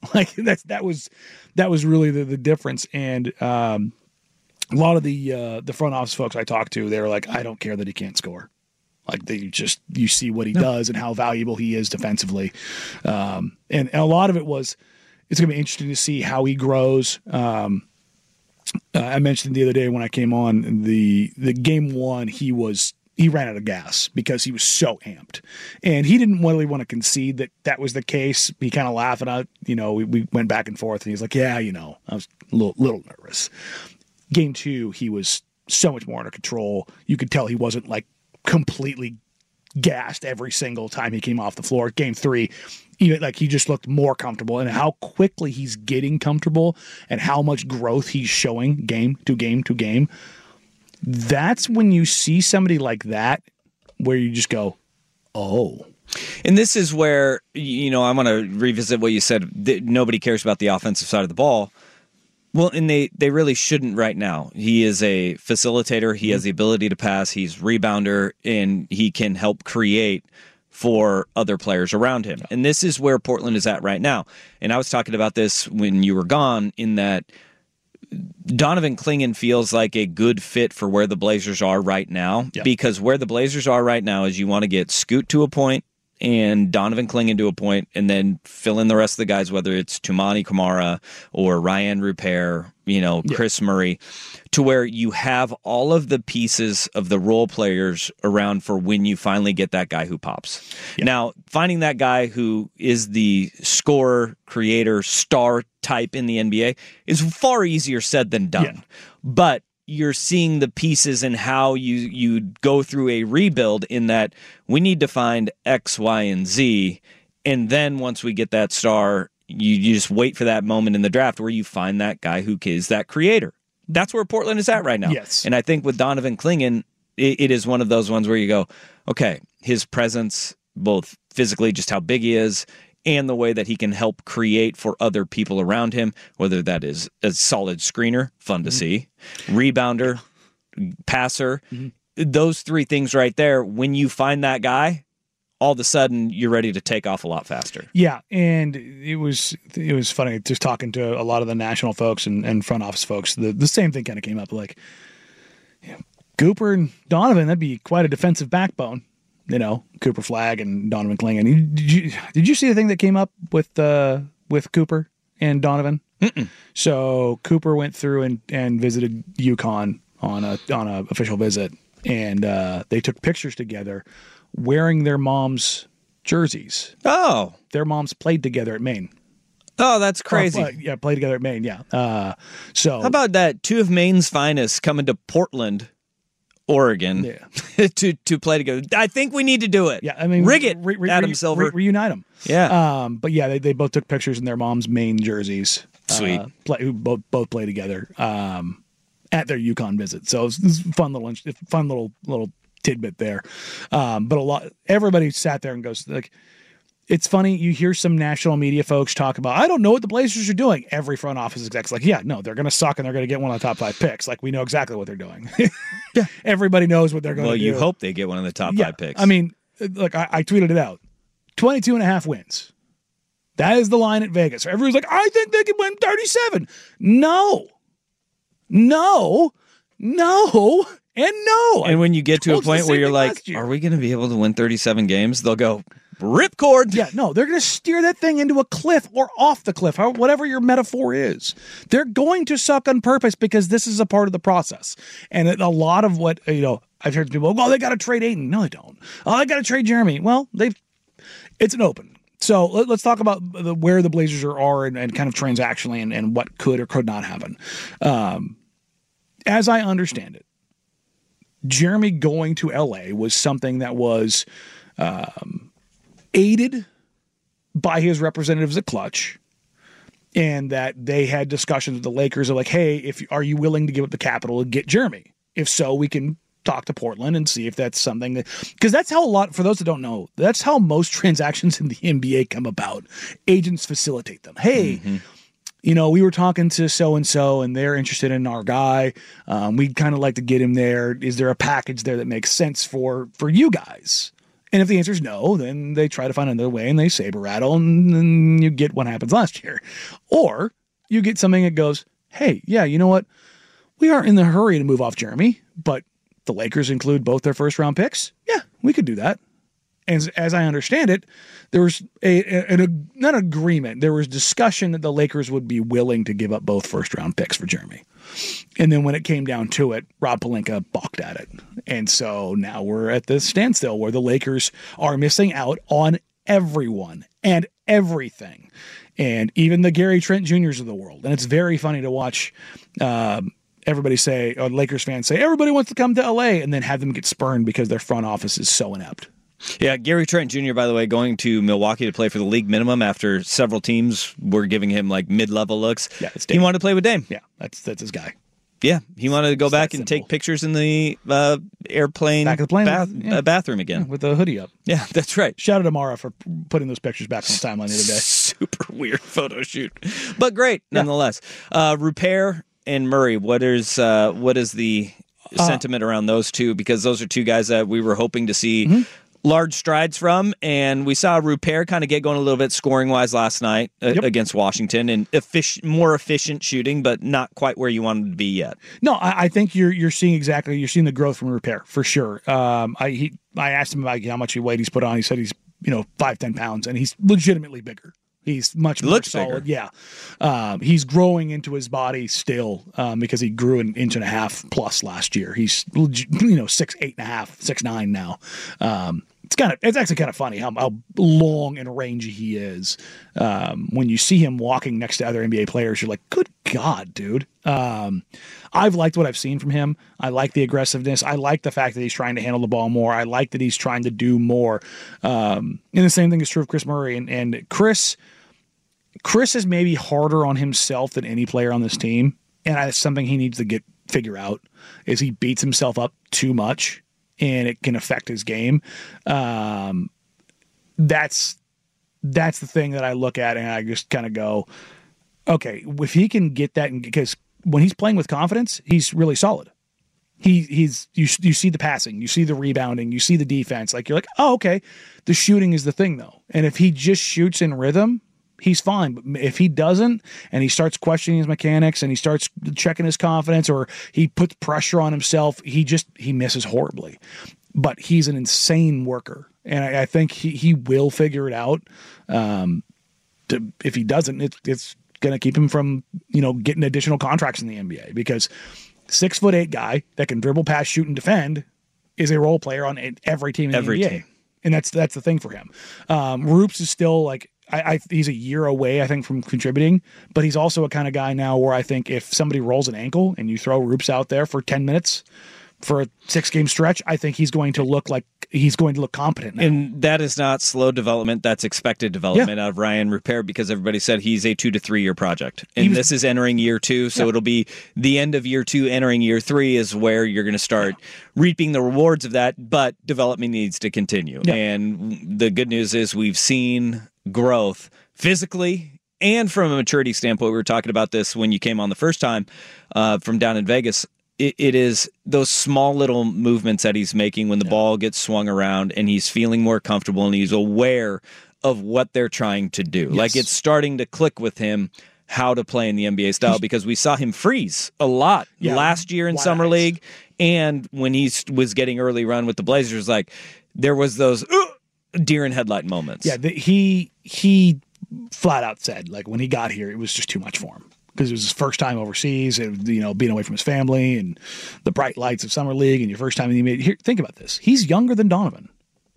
Like that's that was that was really the, the difference. And um, a lot of the uh, the front office folks I talked to, they were like, I don't care that he can't score. Like they just you see what he no. does and how valuable he is defensively. Um, and, and a lot of it was it's going to be interesting to see how he grows. Um, uh, I mentioned the other day when I came on the the game one, he was. He ran out of gas because he was so amped. And he didn't really want to concede that that was the case. He kind of laughed at it. You know, we, we went back and forth, and he's like, yeah, you know, I was a little, little nervous. Game two, he was so much more under control. You could tell he wasn't, like, completely gassed every single time he came off the floor. Game three, even, like, he just looked more comfortable. And how quickly he's getting comfortable and how much growth he's showing game to game to game. That's when you see somebody like that where you just go, oh. And this is where, you know, I want to revisit what you said. That nobody cares about the offensive side of the ball. Well, and they, they really shouldn't right now. He is a facilitator. He has the ability to pass. He's rebounder, and he can help create for other players around him. And this is where Portland is at right now. And I was talking about this when you were gone, in that Donovan Clingan feels like a good fit for where the Blazers are right now, yep. because where the Blazers are right now is you want to get Scoot to a point and Donovan Clingan to a point, and then fill in the rest of the guys, whether it's Tumani Kamara or Ryan Rupert, you know, yep. Chris Murray, to where you have all of the pieces of the role players around for when you finally get that guy who pops. Yep. Now, finding that guy who is the scorer, creator, star type in the N B A is far easier said than done. Yeah. But you're seeing the pieces and how you you go through a rebuild, in that we need to find X, Y, and Z. And then once we get that star, you, you just wait for that moment in the draft where you find that guy who is that creator. That's where Portland is at right now. Yes. And I think with Donovan Clingan, it, it is one of those ones where you go, okay, his presence, both physically, just how big he is, and the way that he can help create for other people around him, whether that is a solid screener, fun to mm-hmm. see, rebounder, passer, mm-hmm. those three things right there, when you find that guy, all of a sudden you're ready to take off a lot faster. Yeah, and it was it was funny just talking to a lot of the national folks and, and front office folks. The, the same thing kind of came up, like, you know, Cooper and Donovan, that'd be quite a defensive backbone. You know, Cooper Flagg and Donovan Clingan. Did you did you see the thing that came up with uh, with Cooper and Donovan? Mm-mm. So Cooper went through and, and visited UConn on a on a official visit, and uh, they took pictures together wearing their mom's jerseys. Oh, their moms played together at Maine. Oh, that's crazy. Uh, yeah, played together at Maine. Yeah. Uh, so how about that? Two of Maine's finest coming to Portland, Oregon, yeah. to to play together. I think we need to do it. Yeah, I mean, rig it, re- re- Adam re- Silver. Re- reunite them. Yeah. Um, but yeah, they, they both took pictures in their mom's Maine jerseys. Sweet. Uh, play, who both both play together um, at their UConn visit. So it's, it's fun little fun little little tidbit there. Um, but a lot everybody sat there and goes like. It's funny, you hear some national media folks talk about, I don't know what the Blazers are doing. Every front office exec's like, yeah, no, they're going to suck and they're going to get one of the top five picks. Like, we know exactly what they're doing. Yeah. Everybody knows what they're going well, to do. Well, you hope they get one of the top yeah. five picks. I mean, look, I, I tweeted it out. twenty-two and a half wins. That is the line at Vegas. So everyone's like, I think they could win thirty-seven. No. No. No. And no. And when you get to a point where you're like, are we going to be able to win thirty-seven games? They'll go, ripcord. Yeah, no, they're going to steer that thing into a cliff or off the cliff, or whatever your metaphor is. They're going to suck on purpose because this is a part of the process. And a lot of what, you know, I've heard people, well, they got to trade Ayton. No, they don't. Oh, they got to trade Jeremy. Well, they've, it's an open. So let, let's talk about the, where the Blazers are, are and, and kind of transactionally and, and what could or could not happen. Um, as I understand it, Jeremy going to L A was something that was um, aided by his representatives at Clutch, and that they had discussions with the Lakers of like, hey, if are you willing to give up the capital and get Jeremy? If so, we can talk to Portland and see if that's something that, because that's how a lot, for those that don't know, that's how most transactions in the N B A come about. Agents facilitate them. Hey, mm-hmm. you know, we were talking to so-and-so and they're interested in our guy. Um, we'd kind of like to get him there. Is there a package there that makes sense for, for you guys? And if the answer is no, then they try to find another way and they saber rattle, and then you get what happens last year. Or you get something that goes, hey, yeah, you know what? We aren't in the hurry to move off Jeremy, but the Lakers include both their first round picks. Yeah, we could do that. And as, as I understand it, there was a, a, a not agreement. There was discussion that the Lakers would be willing to give up both first round picks for Jeremy. And then when it came down to it, Rob Pelinka balked at it. And so now we're at this standstill where the Lakers are missing out on everyone and everything. And even the Gary Trent Juniors of the world. And it's very funny to watch um, everybody say, or Lakers fans say, everybody wants to come to L A, and then have them get spurned because their front office is so inept. Yeah, Gary Trent Junior, by the way, going to Milwaukee to play for the league minimum after several teams were giving him like mid-level looks. Yeah, it's he wanted to play with Dame. Yeah, that's that's his guy. Yeah, he wanted to go It's back that and simple. take pictures in the uh, airplane Back of the plane, bath, yeah. uh, bathroom again. With the hoodie up. Yeah, that's right. Shout out to Mara for putting those pictures back on the timeline the other day. Super weird photo shoot, but great nonetheless. Uh, Rupert and Murray, what is uh, what is the sentiment uh, around those two? Because those are two guys that we were hoping to see mm-hmm. large strides from, and we saw Rupert kind of get going a little bit scoring-wise last night uh, Yep. against Washington, and effic- more efficient shooting, but not quite where you wanted to be yet. No, I, I think you're you're seeing exactly you're seeing the growth from Rupert for sure. Um, I he I asked him about how much he weight he's put on. He said he's you know five ten pounds, and he's legitimately bigger. He's much more Looks solid. bigger. Yeah, um, he's growing into his body still um, because he grew an inch and a half plus last year. He's leg- you know six eight and a half, six nine now. Um, It's kind of it's actually kind of funny how, how long and rangy he is. Um, when you see him walking next to other N B A players, you're like, good God, dude. Um, I've liked what I've seen from him. I like the aggressiveness. I like the fact that he's trying to handle the ball more. I like that he's trying to do more. Um, and the same thing is true of Chris Murray. And, and Chris, Chris is maybe harder on himself than any player on this team. And that's something he needs to get figure out is he beats himself up too much. And it can affect his game. Um, that's that's the thing that I look at, and I just kind of go, okay, if he can get that, because when he's playing with confidence, he's really solid. He he's you you see the passing, you see the rebounding, you see the defense. Like you're like, oh, okay, the shooting is the thing though. And if he just shoots in rhythm, he's fine. But if he doesn't, and he starts questioning his mechanics, and he starts checking his confidence, or he puts pressure on himself, he just he misses horribly. But he's an insane worker, and I, I think he, he will figure it out. Um, to, if he doesn't, it, it's going to keep him from you know getting additional contracts in the N B A, because six foot eight guy that can dribble, pass, shoot, and defend is a role player on every team in Every the N B A, team. and that's that's the thing for him. Um, Roops is still like. I, I he's a year away, I think, from contributing, but he's also a kind of guy now where I think if somebody rolls an ankle and you throw Roops out there for ten minutes for a six game stretch, I think he's going to look like he's going to look competent now. And that is not slow development. That's expected development Yeah. out of Ryan Rupert, because everybody said he's a two to three year project. And was- this is entering year two. So Yeah. it'll be the end of year two, entering year three is where you're going to start reaping the rewards of that. But development needs to continue. Yeah. And the good news is we've seen growth physically and from a maturity standpoint. We were talking about this when you came on the first time uh, from down in Vegas. It, it is those small little movements that he's making when the ball gets swung around, and he's feeling more comfortable, and he's aware of what they're trying to do. Yes. Like it's starting to click with him how to play in the N B A style, because we saw him freeze a lot Yeah, last year in wide Summer eyes. League, and when he was getting early run with the Blazers, like there was those uh, deer in headlight moments. Yeah, the, he he flat out said, like, when he got here, it was just too much for him because it was his first time overseas, and you know, being away from his family and the bright lights of Summer League, and your first time in the N B A. Here, think about this: he's younger than Donovan.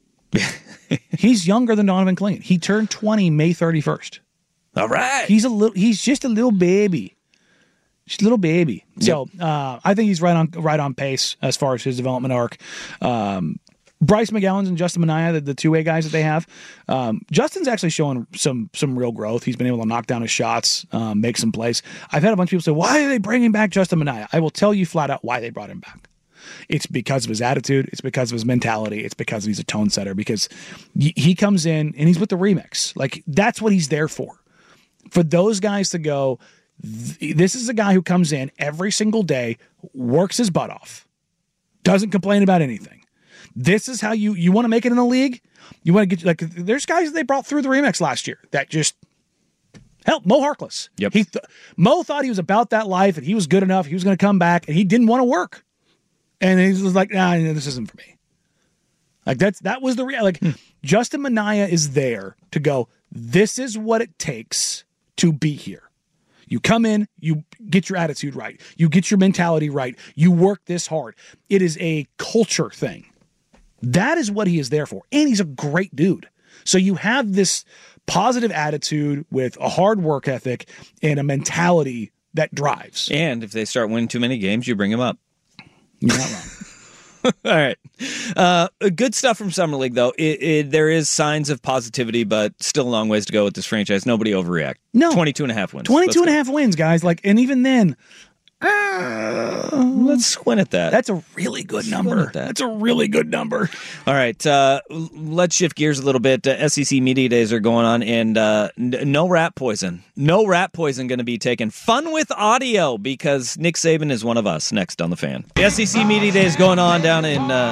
He's younger than Donovan Clean. He turned twenty May thirty-first. All right. He's a little. He's just a little baby. Just a little baby. So uh, I think he's right on right on pace as far as his development arc. Um, Bryce McGowan and Justin Minaya, the, the two-way guys that they have. Um, Justin's actually showing some some real growth. He's been able to knock down his shots, um, make some plays. I've had a bunch of people say, why are they bringing back Justin Minaya? I will tell you flat out why they brought him back. It's because of his attitude. It's because of his mentality. It's because he's a tone setter. Because he comes in and he's with the remix. Like, that's what he's there for. For those guys to go, this is a guy who comes in every single day, works his butt off, doesn't complain about anything. This is how you, you want to make it in the league? You want to get like there's guys they brought through the Remix last year that just help. Mo Harkless. Yep. He th- Mo thought he was about that life and he was good enough. He was going to come back and he didn't want to work. And he was like, nah, this isn't for me. Like that's that was the real. Like hmm. Justin Minaya is there to go. This is what it takes to be here. You come in, you get your attitude right, you get your mentality right, you work this hard. It is a culture thing. That is what he is there for, and he's a great dude. So you have this positive attitude with a hard work ethic and a mentality that drives. And if they start winning too many games, you bring him up. You're not wrong. All right. Uh, good stuff from Summer League, though. It, it, there is signs of positivity, but still a long ways to go with this franchise. Nobody overreact. No. twenty-two and a half wins. twenty-two and a half wins, guys. Like, and even then, uh, let's squint at that. That's a really good squint number. That. That's a really good number. All right. Uh, let's shift gears a little bit. Uh, S E C Media Days are going on, and uh, n- no rat poison. No rat poison going to be taken. Fun with audio, because Nick Saban is one of us next on The Fan. The S E C Media Days going on down in, uh,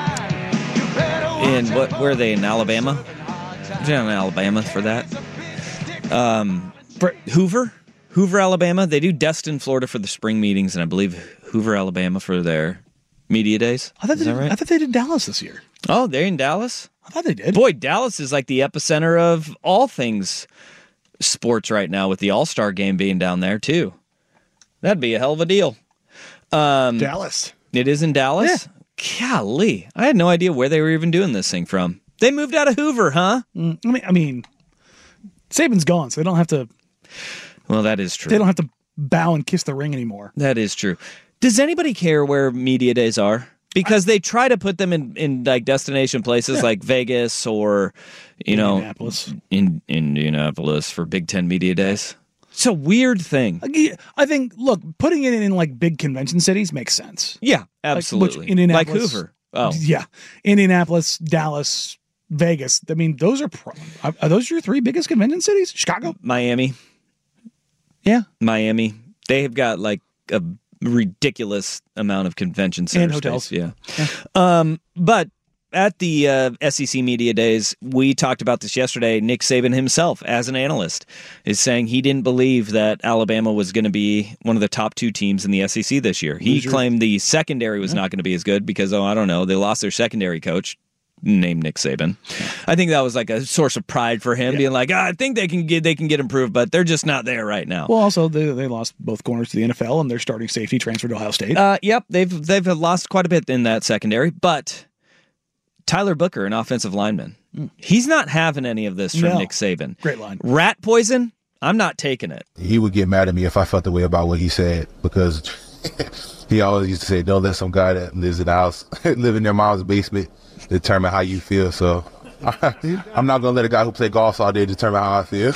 in what, where are they, in Alabama? Down in Alabama for that. Um, for Hoover? Hoover, Alabama. They do Destin, Florida for the spring meetings, and I believe Hoover, Alabama for their media days. I thought, is they that did, right? I thought they did Dallas this year. Oh, they're in Dallas? I thought they did. Boy, Dallas is like the epicenter of all things sports right now, with the All-Star game being down there, too. That'd be a hell of a deal. Um, Dallas. It is in Dallas? Yeah. Golly. I had no idea where they were even doing this thing from. They moved out of Hoover, huh? Mm, I mean, I mean, Saban's gone, so they don't have to... Well, that is true. They don't have to bow and kiss the ring anymore. That is true. Does anybody care where media days are? Because I, they try to put them in, in like destination places yeah. like Vegas or, you Indianapolis. know, in Indianapolis for Big Ten media days. It's a weird thing. I think, look, putting it in like big convention cities makes sense. Yeah, absolutely. Like, Indianapolis, like Hoover. Oh, yeah, Indianapolis, Dallas, Vegas. I mean, those are pro- are those your three biggest convention cities? Chicago, Miami. Yeah, Miami. They have got like a ridiculous amount of convention center and hotels. Space. Yeah. yeah. Um, but at the uh, S E C Media Days, we talked about this yesterday. Nick Saban himself, as an analyst, is saying he didn't believe that Alabama was going to be one of the top two teams in the S E C this year. He Loser. claimed the secondary was yeah. not going to be as good because, oh, I don't know, they lost their secondary coach, named Nick Saban. I think that was like a source of pride for him, yeah. being like, oh, I think they can get they can get improved, but they're just not there right now. Well, also they they lost both corners to the N F L, and their starting safety transferred to Ohio State. Uh, yep, they've they've lost quite a bit in that secondary, but Tyler Booker, an offensive lineman, mm. he's not having any of this from no. Nick Saban. Great line. Rat poison? I'm not taking it. He would get mad at me if I felt the way about what he said, because he always used to say, don't let some guy that lives in the house, live in their mom's basement, determine how you feel. So I'm not going to let a guy who play golf all day determine how I feel.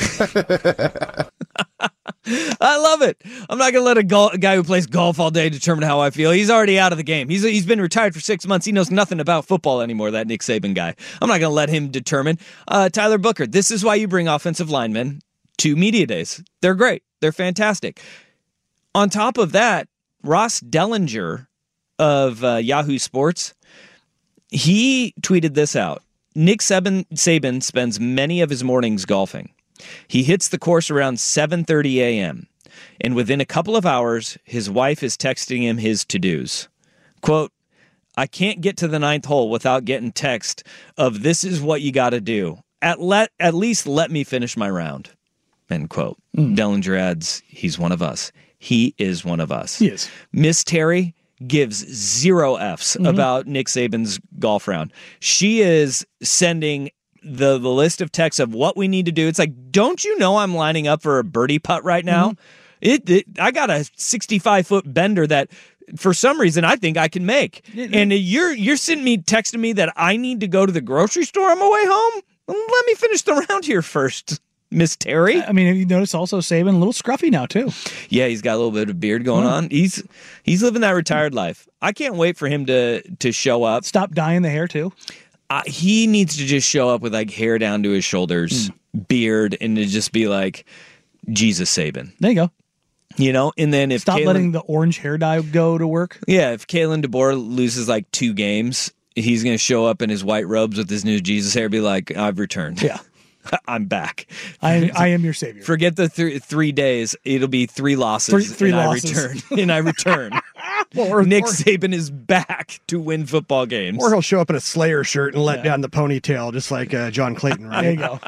I love it. I'm not going to let a, gol- a guy who plays golf all day determine how I feel. He's already out of the game. He's he's been retired for six months. He knows nothing about football anymore, that Nick Saban guy. I'm not going to let him determine. Uh, Tyler Booker, this is why you bring offensive linemen to media days. They're great. They're fantastic. On top of that, Ross Dellinger of uh, Yahoo Sports, he tweeted this out. Nick Saban, Saban spends many of his mornings golfing. He hits the course around seven thirty a.m., and within a couple of hours, his wife is texting him his to-dos. Quote, I can't get to the ninth hole without getting text of this is what you got to do. At, let, at least let me finish my round. End quote. Mm. Dellinger adds, he's one of us. He is one of us. He is. Miss Terry gives zero F's mm-hmm. about Nick Saban's golf round. She is sending the, the list of texts of what we need to do. It's like, don't you know I'm lining up for a birdie putt right now? Mm-hmm. It, it I got a sixty-five foot bender that for some reason I think I can make. Mm-hmm. And you're you're sending me texting me that I need to go to the grocery store on my way home? Let me finish the round here first, Miss Terry. I mean, have you noticed also Saban a little scruffy now too? Yeah, he's got a little bit of beard going mm-hmm. on. He's he's living that retired life. I can't wait for him to to show up. Stop dyeing the hair too. Uh, he needs to just show up with like hair down to his shoulders, mm. beard, and to just be like Jesus Saban. There you go. You know, and then if stop Kalen, letting the orange hair dye go to work. Yeah, if Kalen DeBoer loses like two games he's going to show up in his white robes with his new Jesus hair, be like, I've returned. Yeah. I'm back. I I am your savior. Forget the th- three days. It'll be three losses. Three, three and losses. I return. and I return. or, Nick or, Saban is back to win football games. Or he'll show up in a Slayer shirt and let Yeah. down the ponytail, just like uh, John Clayton, right? There you go.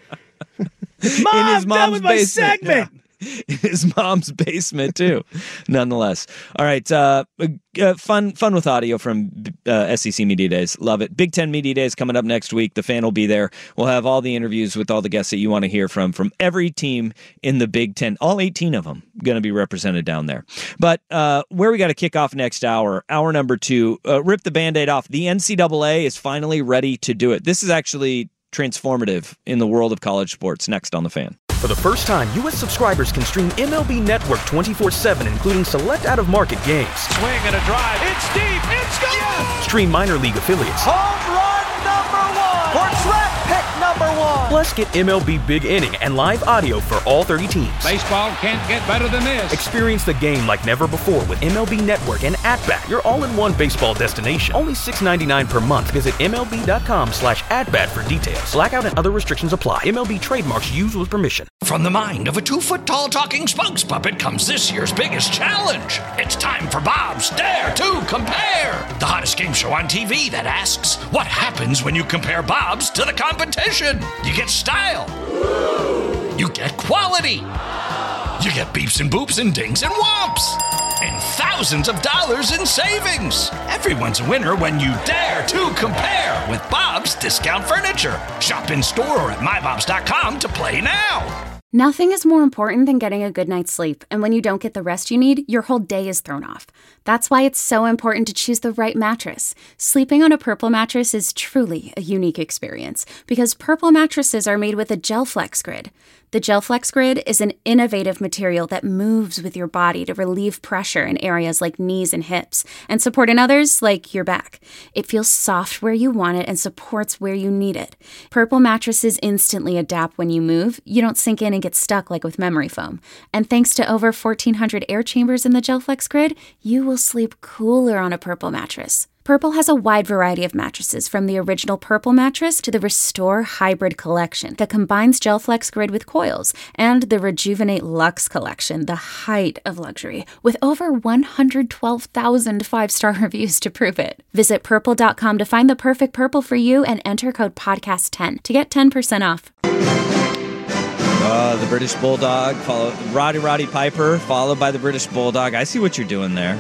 Mom, in his mom's done with my basement. segment. Yeah. In his mom's basement too, nonetheless. All right, uh, uh, fun, fun with audio from uh, S E C Media Days. Love it. Big Ten Media Days coming up next week. The Fan will be there. We'll have all the interviews with all the guests that you want to hear from from every team in the Big Ten. All eighteen of them going to be represented down there. But uh, where we got to kick off next hour, hour number two, uh, rip the Band-Aid off. The N C double A is finally ready to do it. This is actually transformative in the world of college sports. Next on The Fan. For the first time, U S subscribers can stream M L B Network twenty-four seven, including select out-of-market games. Swing and a drive. It's deep. It's gone. Yes! Stream minor league affiliates. Home run number one. Or draft pick number one. Plus, get M L B Big Inning and live audio for all thirty teams. Baseball can't get better than this. Experience the game like never before with M L B Network and At-Bat, your all-in-one baseball destination. Only six ninety-nine per month. Visit MLB.com slash at-bat for details. Blackout and other restrictions apply. M L B trademarks used with permission. From the mind of a two-foot-tall talking spokes puppet comes this year's biggest challenge. It's time for Bob's Dare to Compare, the hottest game show on T V that asks, what happens when you compare Bob's to the competition? You get style. You get quality. You get beeps and boops and dings and whomps. And thousands of dollars in savings. Everyone's a winner when you dare to compare with Bob's Discount Furniture. Shop in store or at my bobs dot com to play now. Nothing is more important than getting a good night's sleep, and when you don't get the rest you need, your whole day is thrown off. That's why it's so important to choose the right mattress. Sleeping on a Purple mattress is truly a unique experience, because Purple mattresses are made with a GelFlex Grid. The GelFlex Grid is an innovative material that moves with your body to relieve pressure in areas like knees and hips, and support in others like your back. It feels soft where you want it and supports where you need it. Purple mattresses instantly adapt when you move. You don't sink in and get stuck like with memory foam. And thanks to over fourteen hundred air chambers in the GelFlex Grid, you will sleep cooler on a Purple mattress. Purple has a wide variety of mattresses, from the original Purple mattress to the Restore Hybrid collection that combines GelFlex Grid with coils, and the Rejuvenate Luxe collection, the height of luxury, with over one hundred twelve thousand five-star reviews to prove it. Visit purple dot com to find the perfect Purple for you and enter code podcast ten to get ten percent off. Uh, the British Bulldog, follow Roddy Roddy Piper, followed by the British Bulldog. I see what you're doing there.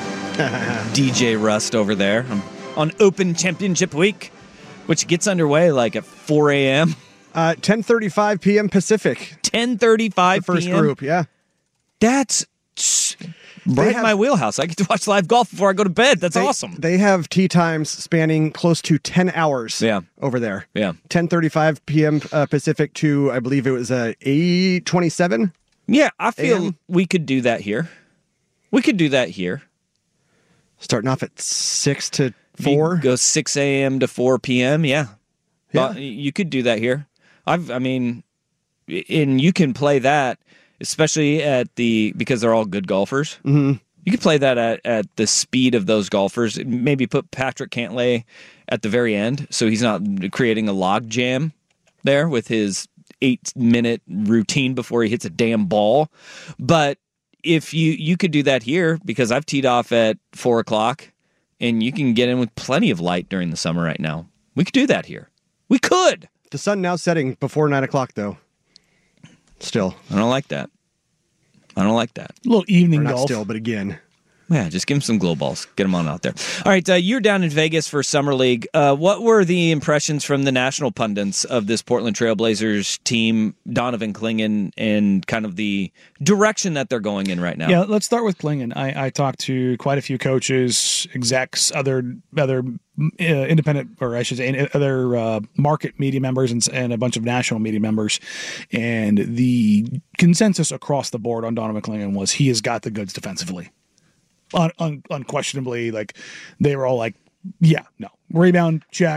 D J Rust over there um, on Open Championship Week, which gets underway like at four a.m. Uh, ten thirty-five p.m. Pacific. ten thirty-five The first p.m. group, yeah. That's right in have- my wheelhouse. I get to watch live golf before I go to bed. That's They- awesome. They have tee times spanning close to ten hours Yeah. over there. Yeah. ten thirty-five p.m. Uh, Pacific to, I believe it was uh, eight twenty-seven. Yeah, I feel A M? we could do that here. We could do that here. Starting off at six to You four. go six a.m. to four p.m. Yeah. Yeah. Uh, you could do that here. I've, I mean, and you can play that, especially at the, because they're all good golfers. Mm-hmm. You could play that at, at the speed of those golfers. Maybe put Patrick Cantlay at the very end so he's not creating a log jam there with his eight-minute routine before he hits a damn ball. But if you, you could do that here, because I've teed off at four o'clock, and you can get in with plenty of light during the summer right now. We could do that here. We could. The sun now setting before nine o'clock, though. Still. I don't like that. I don't like that. A little evening Or not golf. still, but again. Yeah, just give him some glow balls. Get him on out there. All right, uh, you're down in Vegas for Summer League. Uh, what were the impressions from the national pundits of this Portland Trailblazers team, Donovan Clingan, and kind of the direction that they're going in right now? Yeah, let's start with Clingan. I, I talked to quite a few coaches, execs, other other uh, independent, or I should say, other uh, market media members, and, and a bunch of national media members. And the consensus across the board on Donovan Clingan was he has got the goods defensively. Un- un- unquestionably, like they were all like, yeah, no, rebound check,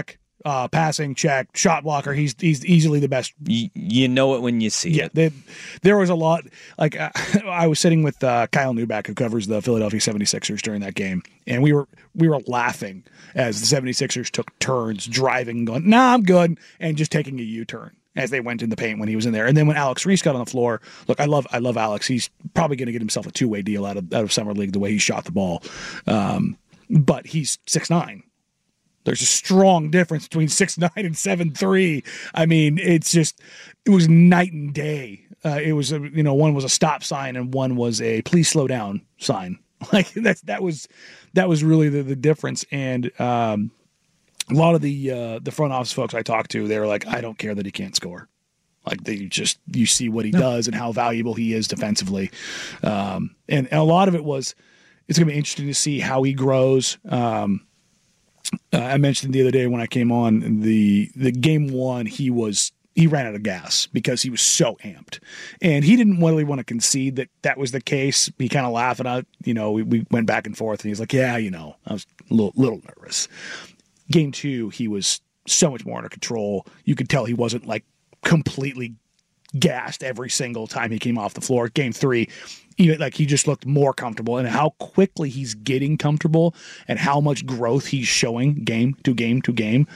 Uh, passing, check, shot blocker. He's he's easily the best. You, you know it when you see yeah, it. They, there was a lot. Like uh, I was sitting with uh, Kyle Newback, who covers the Philadelphia seventy-sixers during that game, and we were we were laughing as the seventy-sixers took turns driving, going, "Nah, I'm good," and just taking a U-turn as they went in the paint when he was in there. And then when Alex Reese got on the floor, look, I love I love Alex. He's probably going to get himself a two-way deal out of out of summer league the way he shot the ball, um, but he's six nine. There's a strong difference between six nine and seven three. I mean, it's just, it was night and day. Uh, it was, a, you know, one was a stop sign and one was a please slow down sign. Like that's, that was, that was really the, the difference. And um, a lot of the, uh, the front office folks I talked to, they were like, I don't care that he can't score. Like they just, you see what he no. does and how valuable he is defensively. Um, and, and a lot of it was, it's going to be interesting to see how he grows. Um, Uh, I mentioned the other day when I came on the the game one, he was he ran out of gas because he was so amped, and he didn't really want to concede that that was the case. He kind of laughed at it. You know, we, we went back and forth, and he's like, "Yeah, you know, I was a little, little nervous." Game two, he was so much more under control. You could tell he wasn't like completely gassed every single time he came off the floor. Game three, even like he just looked more comfortable, and how quickly he's getting comfortable and how much growth he's showing game to game to game.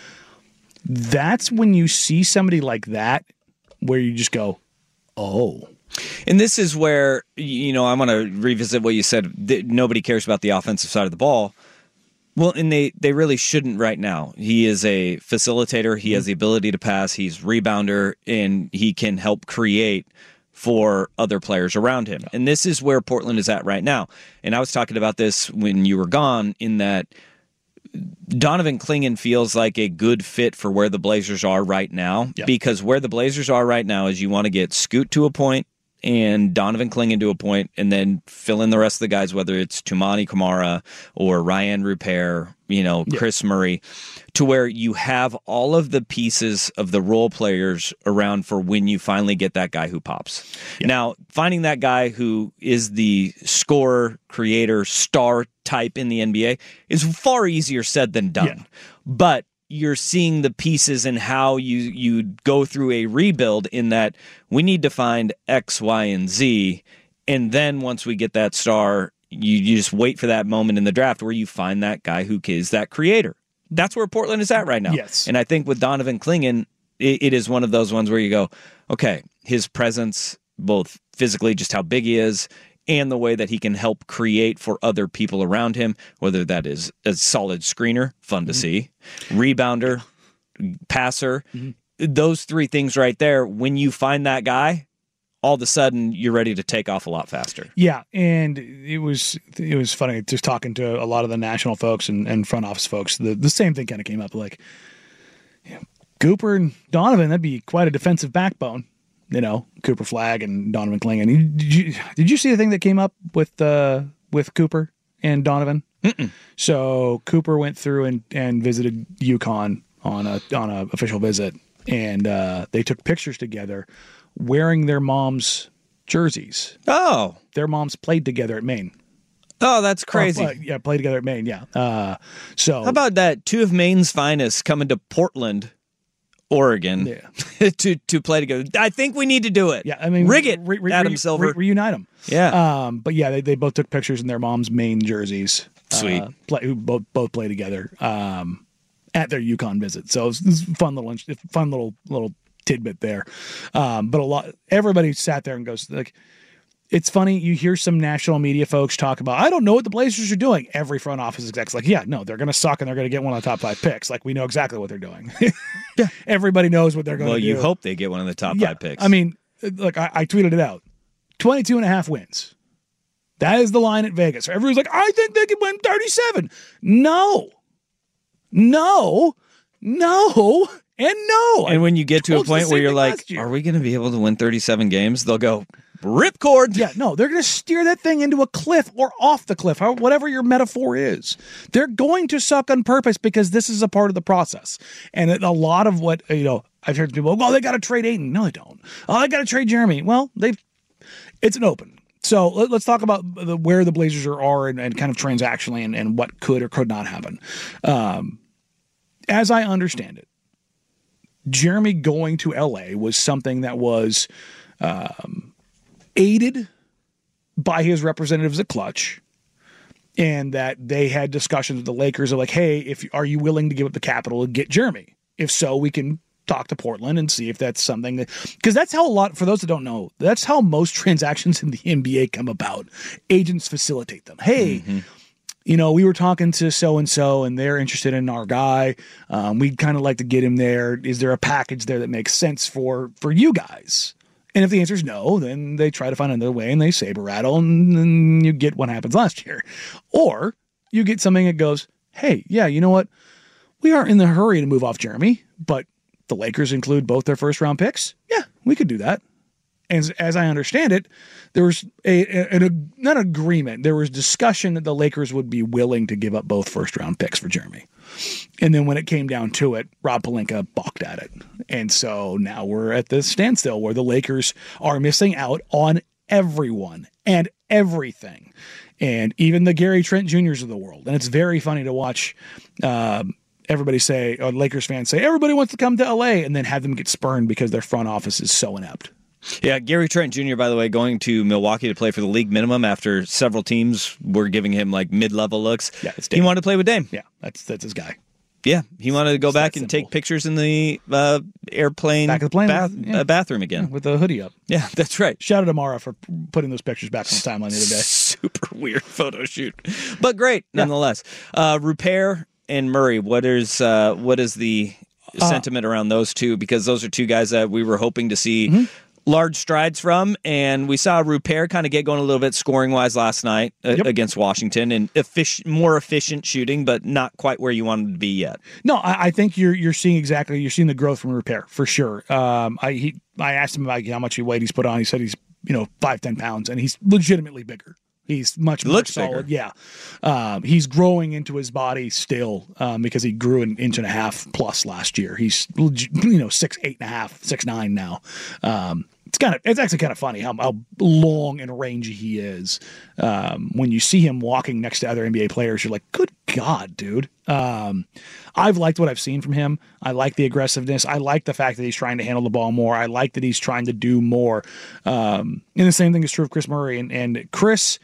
That's when you see somebody like that where you just go, oh. And this is where, you know, I want to revisit what you said, that nobody cares about the offensive side of the ball. Well, and they, they really shouldn't right now. He is a facilitator. He has the ability to pass. He's rebounder, and he can help create for other players around him. And this is where Portland is at right now. And I was talking about this when you were gone, in that Donovan Clingan feels like a good fit for where the Blazers are right now. Yeah. Because where the Blazers are right now is you want to get Scoot to a point and Donovan Clingan to a point, and then fill in the rest of the guys, whether it's Tumani Kamara or Ryan Rupert, you know, yeah. Chris Murray, to where you have all of the pieces of the role players around for when you finally get that guy who pops. Yeah. Now, finding that guy who is the scorer, creator, star type in the N B A is far easier said than done. Yeah. But you're seeing the pieces and how you, you go through a rebuild, in that we need to find X, Y, and Z. And then once we get that star, you, you just wait for that moment in the draft where you find that guy who is that creator. That's where Portland is at right now. Yes. And I think with Donovan Clingan, it, it is one of those ones where you go, okay, his presence, both physically, just how big he is, and the way that he can help create for other people around him, whether that is a solid screener, fun to mm-hmm. see, rebounder, passer, mm-hmm. those three things right there, when you find that guy, all of a sudden you're ready to take off a lot faster. Yeah, and it was it was funny just talking to a lot of the national folks and, and front office folks. The, the same thing kind of came up, like, you know, Cooper and Donovan, that'd be quite a defensive backbone. You know, Cooper Flagg and Donovan Clingan. Did you did you see the thing that came up with uh, with Cooper and Donovan? Mm-mm. So Cooper went through and, and visited UConn on a on a official visit, and uh, they took pictures together wearing their mom's jerseys. Oh, their moms played together at Maine. Oh, that's crazy. Uh, yeah, played together at Maine. Yeah. Uh, so how about that? Two of Maine's finest coming to Portland, Oregon, yeah. to to play together. I think we need to do it. Yeah, I mean, rig it, re- re- Adam re- Silver, re- reunite them. Yeah, um, but yeah, they, they both took pictures in their mom's Maine jerseys. Sweet, uh, play, who both both play together um, at their UConn visit. So it's it fun little fun little little tidbit there. Um, but a lot, everybody sat there and goes like. It's funny, you hear some national media folks talk about, I don't know what the Blazers are doing. Every front office exec's like, yeah, no, they're going to suck and they're going to get one of the top five picks. Like, we know exactly what they're doing. Yeah. Everybody knows what they're going well, to do. Well, you hope they get one of the top yeah. five picks. I mean, look, I, I tweeted it out. twenty-two and a half wins. That is the line at Vegas. So everyone's like, I think they could win thirty-seven. No. No. No. And no. And when you get to a point where you're like, are we going to be able to win thirty-seven games? They'll go, ripcord. Yeah, no, they're going to steer that thing into a cliff or off the cliff, or whatever your metaphor is. They're going to suck on purpose because this is a part of the process. And a lot of what, you know, I've heard people, well, they got to trade Ayton. No, they don't. Oh, they got to trade Jeremy. Well, they've, it's an open. So let, let's talk about the, where the Blazers are, are and, and kind of transactionally and, and what could or could not happen. Um, as I understand it, Jeremy going to L A was something that was um, aided by his representatives at Clutch, and that they had discussions with the Lakers of like, hey, if are you willing to give up the capital and get Jeremy? If so, we can talk to Portland and see if that's something that, because that's how a lot, for those that don't know, that's how most transactions in the N B A come about. Agents facilitate them. Hey, mm-hmm. you know, we were talking to so-and-so and they're interested in our guy. Um, we'd kind of like to get him there. Is there a package there that makes sense for, for you guys? And if the answer is no, then they try to find another way and they saber rattle and then you get what happens last year. Or you get something that goes, hey, yeah, you know what? We aren't in the hurry to move off Jeremy, but the Lakers include both their first round picks. Yeah, we could do that. And as, as I understand it, there was a, a, a not agreement. There was discussion that the Lakers would be willing to give up both first round picks for Jeremy. And then when it came down to it, Rob Pelinka balked at it. And so now we're at this standstill where the Lakers are missing out on everyone and everything. And even the Gary Trent Juniors of the world. And it's very funny to watch um, everybody say, or Lakers fans say, everybody wants to come to L A, and then have them get spurned because their front office is so inept. Yeah, Gary Trent Junior, by the way, going to Milwaukee to play for the league minimum after several teams were giving him like mid-level looks. Yeah, it's he wanted to play with Dame. Yeah, that's that's his guy. Yeah, he wanted to go It's back that and simple. take pictures in the uh, airplane Back of the plane, bath, yeah. uh, bathroom again. Yeah, with the hoodie up. Yeah, that's right. Shout out to Mara for putting those pictures back on the timeline the other day. Super weird photo shoot, but great nonetheless. Uh, Rupert and Murray, what is uh, what is the Uh, sentiment around those two? Because those are two guys that we were hoping to see Mm-hmm. large strides from, and we saw Rupert kind of get going a little bit scoring wise last night uh, Yep. against Washington, and effic- more efficient shooting, but not quite where you wanted to be yet. No, I, I think you're you're seeing exactly you're seeing the growth from Repair for sure. Um, I he I asked him about how much he weight he's put on. He said he's you know five ten pounds, and he's legitimately bigger. He's much more Looks solid. bigger. Yeah, um, he's growing into his body still um, because he grew an inch and a half plus last year. He's leg- you know six eight and a half, six nine now. Um, It's kind of, it's actually kind of funny how, how long and rangy he is. Um, when you see him walking next to other N B A players, you're like, good God, dude. Um, I've liked what I've seen from him. I like the aggressiveness. I like the fact that he's trying to handle the ball more. I like that he's trying to do more. Um, and the same thing is true of Chris Murray. And, and Chris,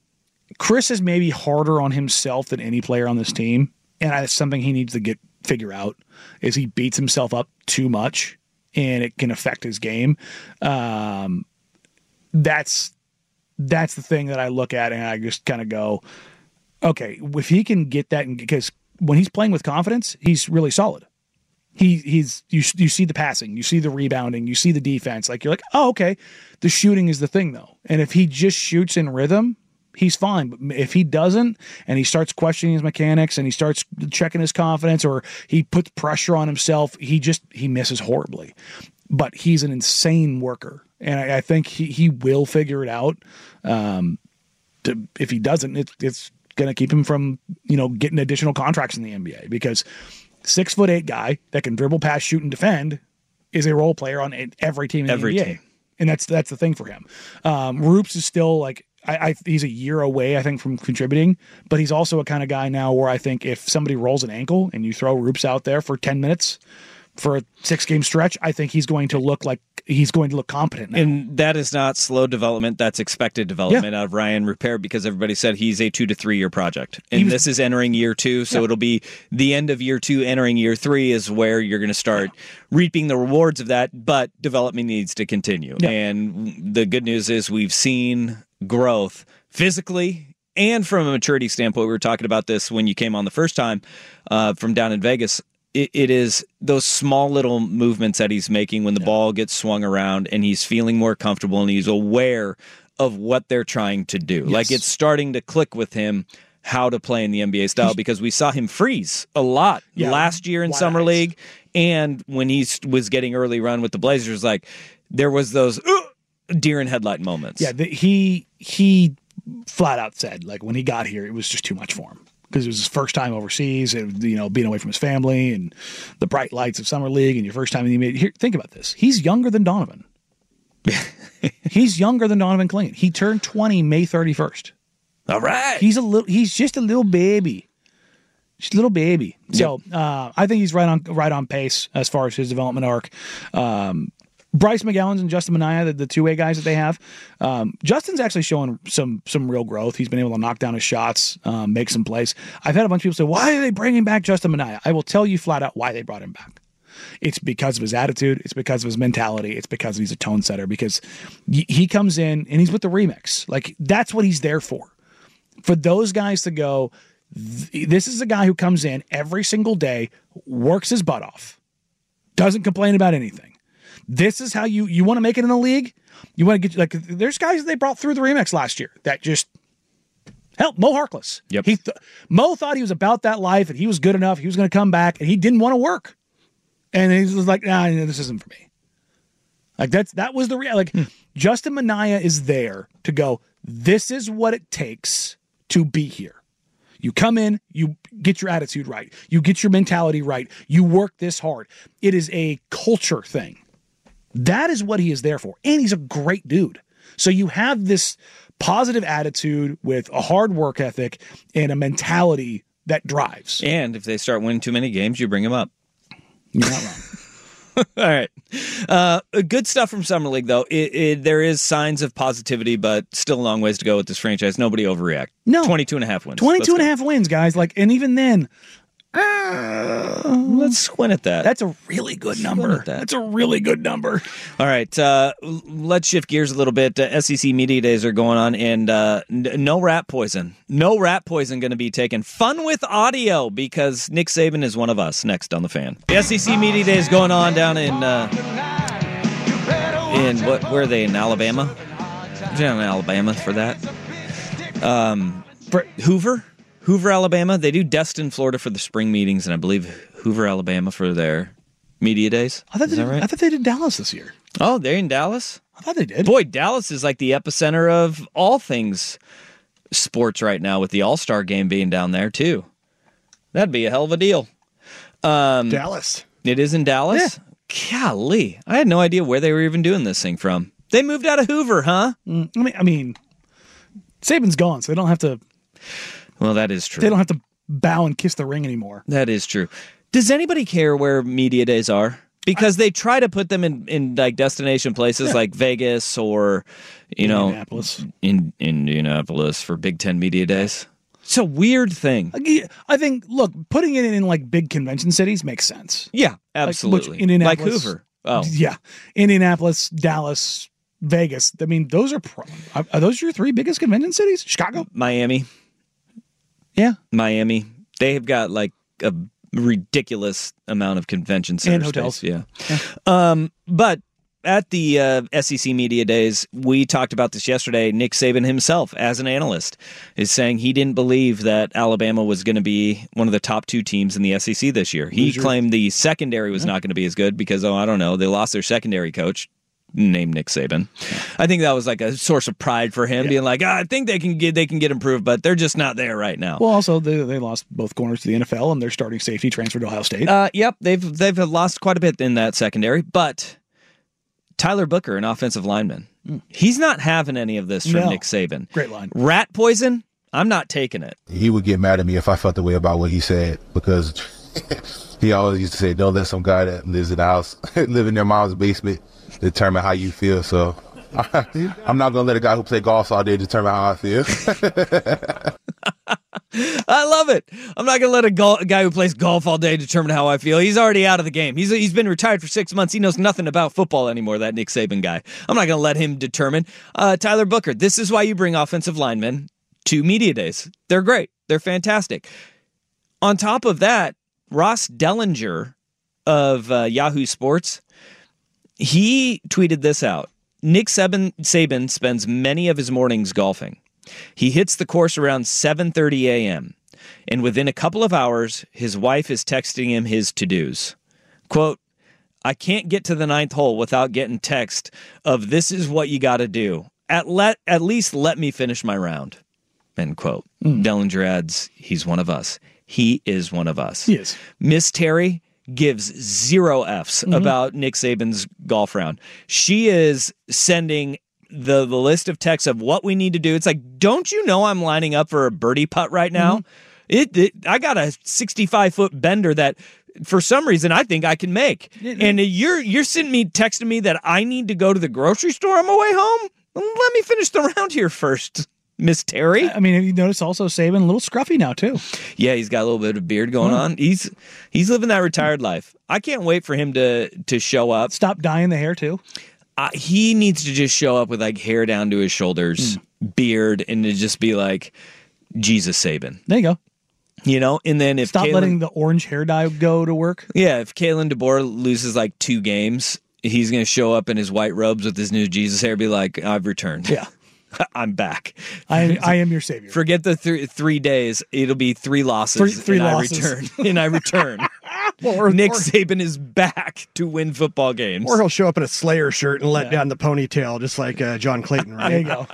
Chris is maybe harder on himself than any player on this team. And that's something he needs to get, figure out is he beats himself up too much. And it can affect his game. Um, that's that's the thing that I look at, and I just kind of go, okay, if he can get that, because when he's playing with confidence, he's really solid. He he's you you see the passing, you see the rebounding, you see the defense. Like you're like, oh, okay, the shooting is the thing though. And if he just shoots in rhythm, he's fine. But if he doesn't, and he starts questioning his mechanics, and he starts checking his confidence, or he puts pressure on himself, he just he misses horribly. But he's an insane worker, and I, I think he, he will figure it out. Um, to, if he doesn't, it's it's going to keep him from you know getting additional contracts in the N B A, because six foot eight guy that can dribble, pass, shoot, and defend is a role player on every team in the Every N B A, team. and that's that's the thing for him. Um, Roops is still like. I, I he's a year away, I think, from contributing, but he's also a kind of guy now where I think if somebody rolls an ankle and you throw Roops out there for ten minutes for a six game stretch, I think he's going to look like he's going to look competent now. And that is not slow development. That's expected development out of Ryan Rupert, because everybody said he's a two to three year project. And was- this is entering year two. So Yeah. it'll be the end of year two, entering year three is where you're going to start reaping the rewards of that. But development needs to continue. Yeah. And the good news is we've seen growth physically and from a maturity standpoint. We were talking about this when you came on the first time uh, from down in Vegas. It, it is those small little movements that he's making when the ball gets swung around, and he's feeling more comfortable, and he's aware of what they're trying to do. Yes. Like it's starting to click with him how to play in the N B A style, because we saw him freeze a lot Yeah, last year in wide Summer eyes. League, and when he was getting early run with the Blazers, like there was those uh, deer in headlight moments. Yeah, the, he he flat out said like when he got here, it was just too much for him because it was his first time overseas, and you know being away from his family and the bright lights of Summer League, and your first time in the N B A. Here, think about this: he's younger than Donovan. He's younger than Donovan Clingan. He turned twenty May thirty-first. All right, He's a little. He's just a little baby. She's a little baby. So uh, I think he's right on right on pace as far as his development arc. Um, Bryce McGowan and Justin Minaya, the, the two-way guys that they have. Um, Justin's actually showing some some real growth. He's been able to knock down his shots, um, make some plays. I've had a bunch of people say, why are they bringing back Justin Minaya? I will tell you flat out why they brought him back. It's because of his attitude. It's because of his mentality. It's because he's a tone setter. Because he comes in and he's with the remix. Like, that's what he's there for. For those guys to go, this is a guy who comes in every single day, works his butt off, doesn't complain about anything. This is how you, you want to make it in the league. You want to get, like, there's guys that they brought through the remix last year that just, hell, Mo Harkless. Yep. He th- Mo thought he was about that life and he was good enough. He was going to come back and he didn't want to work. And he was like, nah, this isn't for me. Like, that's, that was the real, like, hmm. Justin Minaya is there to go, this is what it takes to be here. You come in, you get your attitude right. You get your mentality right. You work this hard. It is a culture thing. That is what he is there for. And he's a great dude. So you have this positive attitude with a hard work ethic and a mentality that drives. And if they start winning too many games, you bring him up. You're not wrong. All right. Uh, good stuff from Summer League, though. It, it, there is signs of positivity, but still a long ways to go with this franchise. Nobody overreact. No. twenty-two and a half wins. twenty-two and a half wins, guys. Like, and even then, uh, let's squint at that. That's a really good number. That. That's a really good number. All right. Uh, let's shift gears a little bit. Uh, S E C Media Days are going on, and uh, n- no rat poison. No rat poison going to be taken. Fun with audio, because Nick Saban is one of us. Next on The Fan. The S E C Media Days going on down in, uh, in what, where are they, in Alabama? Down in Alabama for that. Um, for Hoover? Hoover, Alabama. They do Destin, Florida for the spring meetings, and I believe Hoover, Alabama for their media days. I thought, is they that did, right? I thought they did Dallas this year. Oh, they're in Dallas? I thought they did. Boy, Dallas is like the epicenter of all things sports right now, with the All-Star game being down there, too. That'd be a hell of a deal. Um, Dallas. It is in Dallas? Yeah. Golly. I had no idea where they were even doing this thing from. They moved out of Hoover, huh? Mm, I mean, I mean, Saban's gone, so they don't have to... Well, that is true. They don't have to bow and kiss the ring anymore. That is true. Does anybody care where media days are? Because I, they try to put them in, in like destination places yeah. like Vegas or, you Indianapolis. know, in Indianapolis for Big Ten media days. It's a weird thing. I think, look, putting it in like big convention cities makes sense. Yeah, absolutely. Like, Indianapolis, like Hoover. Oh, yeah, Indianapolis, Dallas, Vegas. I mean, those are pro- are those your three biggest convention cities? Chicago, Miami. Yeah, Miami. They have got like a ridiculous amount of convention center and hotels. Space. Yeah. yeah. Um, but at the uh, S E C Media Days, we talked about this yesterday. Nick Saban himself, as an analyst, is saying he didn't believe that Alabama was going to be one of the top two teams in the S E C this year. He Loser. claimed the secondary was yeah. not going to be as good because, oh, I don't know, they lost their secondary coach, named Nick Saban. I think that was like a source of pride for him, yeah. being like, oh, I think they can get they can get improved, but they're just not there right now. Well, also they they lost both corners to the N F L, and their starting safety transferred to Ohio State. Uh, yep, they've they've lost quite a bit in that secondary, but Tyler Booker, an offensive lineman, mm. he's not having any of this from no. Nick Saban. Great line. Rat poison? I'm not taking it. He would get mad at me if I felt the way about what he said, because he always used to say, don't let some guy that lives in the house, live in their mom's basement, determine how you feel. So I, I'm not going to let a guy who play golf all day determine how I feel. I love it. I'm not going to let a, gol- a guy who plays golf all day determine how I feel. He's already out of the game. He's he's been retired for six months. He knows nothing about football anymore, that Nick Saban guy. I'm not going to let him determine. Uh, Tyler Booker, this is why you bring offensive linemen to media days. They're great. They're fantastic. On top of that, Ross Dellinger of uh, Yahoo Sports, he tweeted this out. Nick Saban, Saban spends many of his mornings golfing. He hits the course around seven thirty a.m., and within a couple of hours, his wife is texting him his to-dos. Quote, I can't get to the ninth hole without getting text of this is what you got to do. At, let, at least let me finish my round. End quote. Mm. Dellinger adds, he's one of us. He is one of us. He is. Miss Terry gives zero F's mm-hmm. about Nick Saban's golf round. She is sending the, the list of texts of what we need to do. It's like, don't you know I'm lining up for a birdie putt right now? Mm-hmm. It, it I got a sixty-five foot bender that for some reason I think I can make. And you're you're sending me texting me that I need to go to the grocery store on my way home? Let me finish the round here first, Miss Terry. I mean, have you noticed also Saban a little scruffy now too? Yeah, he's got a little bit of beard going on. He's he's living that retired life. I can't wait for him to to show up. Stop dyeing the hair too. Uh, he needs to just show up with like hair down to his shoulders, mm. beard, and to just be like Jesus Saban. There you go. You know, and then if stop Kalen, letting the orange hair dye go to work. Yeah, if Kalen DeBoer loses like two games, he's going to show up in his white robes with his new Jesus hair, be like, "I've returned. Yeah, I'm back. I I am your savior." Forget the th- three days. It'll be three losses. Three, three and losses. I return. and I return. or, Nick or, Saban is back to win football games. Or he'll show up in a Slayer shirt and let yeah. down the ponytail, just like uh, John Clayton. Right? There you go.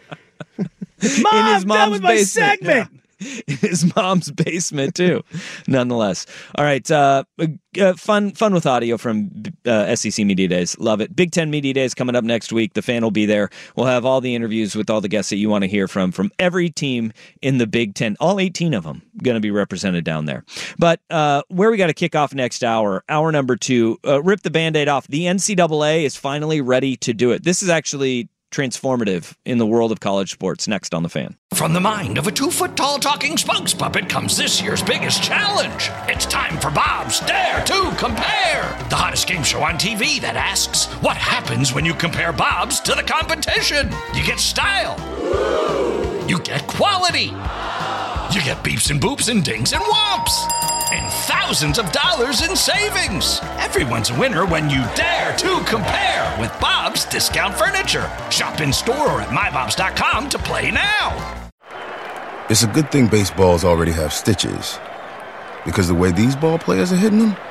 Mom, in his mom's my basement. segment. Yeah. In his mom's basement too. Nonetheless, all right. Uh, uh, fun, fun with audio from uh, S E C Media Days. Love it. Big Ten Media Days coming up next week. The Fan will be there. We'll have all the interviews with all the guests that you want to hear from from every team in the Big Ten. All eighteen of them going to be represented down there. But uh, where we got to kick off next hour, hour number two. Uh, rip the Band-Aid off. The N C double A is finally ready to do it. This is actually transformative in the world of college sports. Next on The Fan. From the mind of a two-foot-tall talking spokes puppet comes this year's biggest challenge. It's time for Bob's Dare to Compare, the hottest game show on T V that asks, what happens when you compare Bob's to the competition? You get style. You get quality. You get beeps and boops and dings and whomps. And thousands of dollars in savings. Everyone's a winner when you dare to compare with Bob's Discount Furniture. Shop in store or at my bobs dot com to play now. It's a good thing baseballs already have stitches, because the way these ball players are hitting them,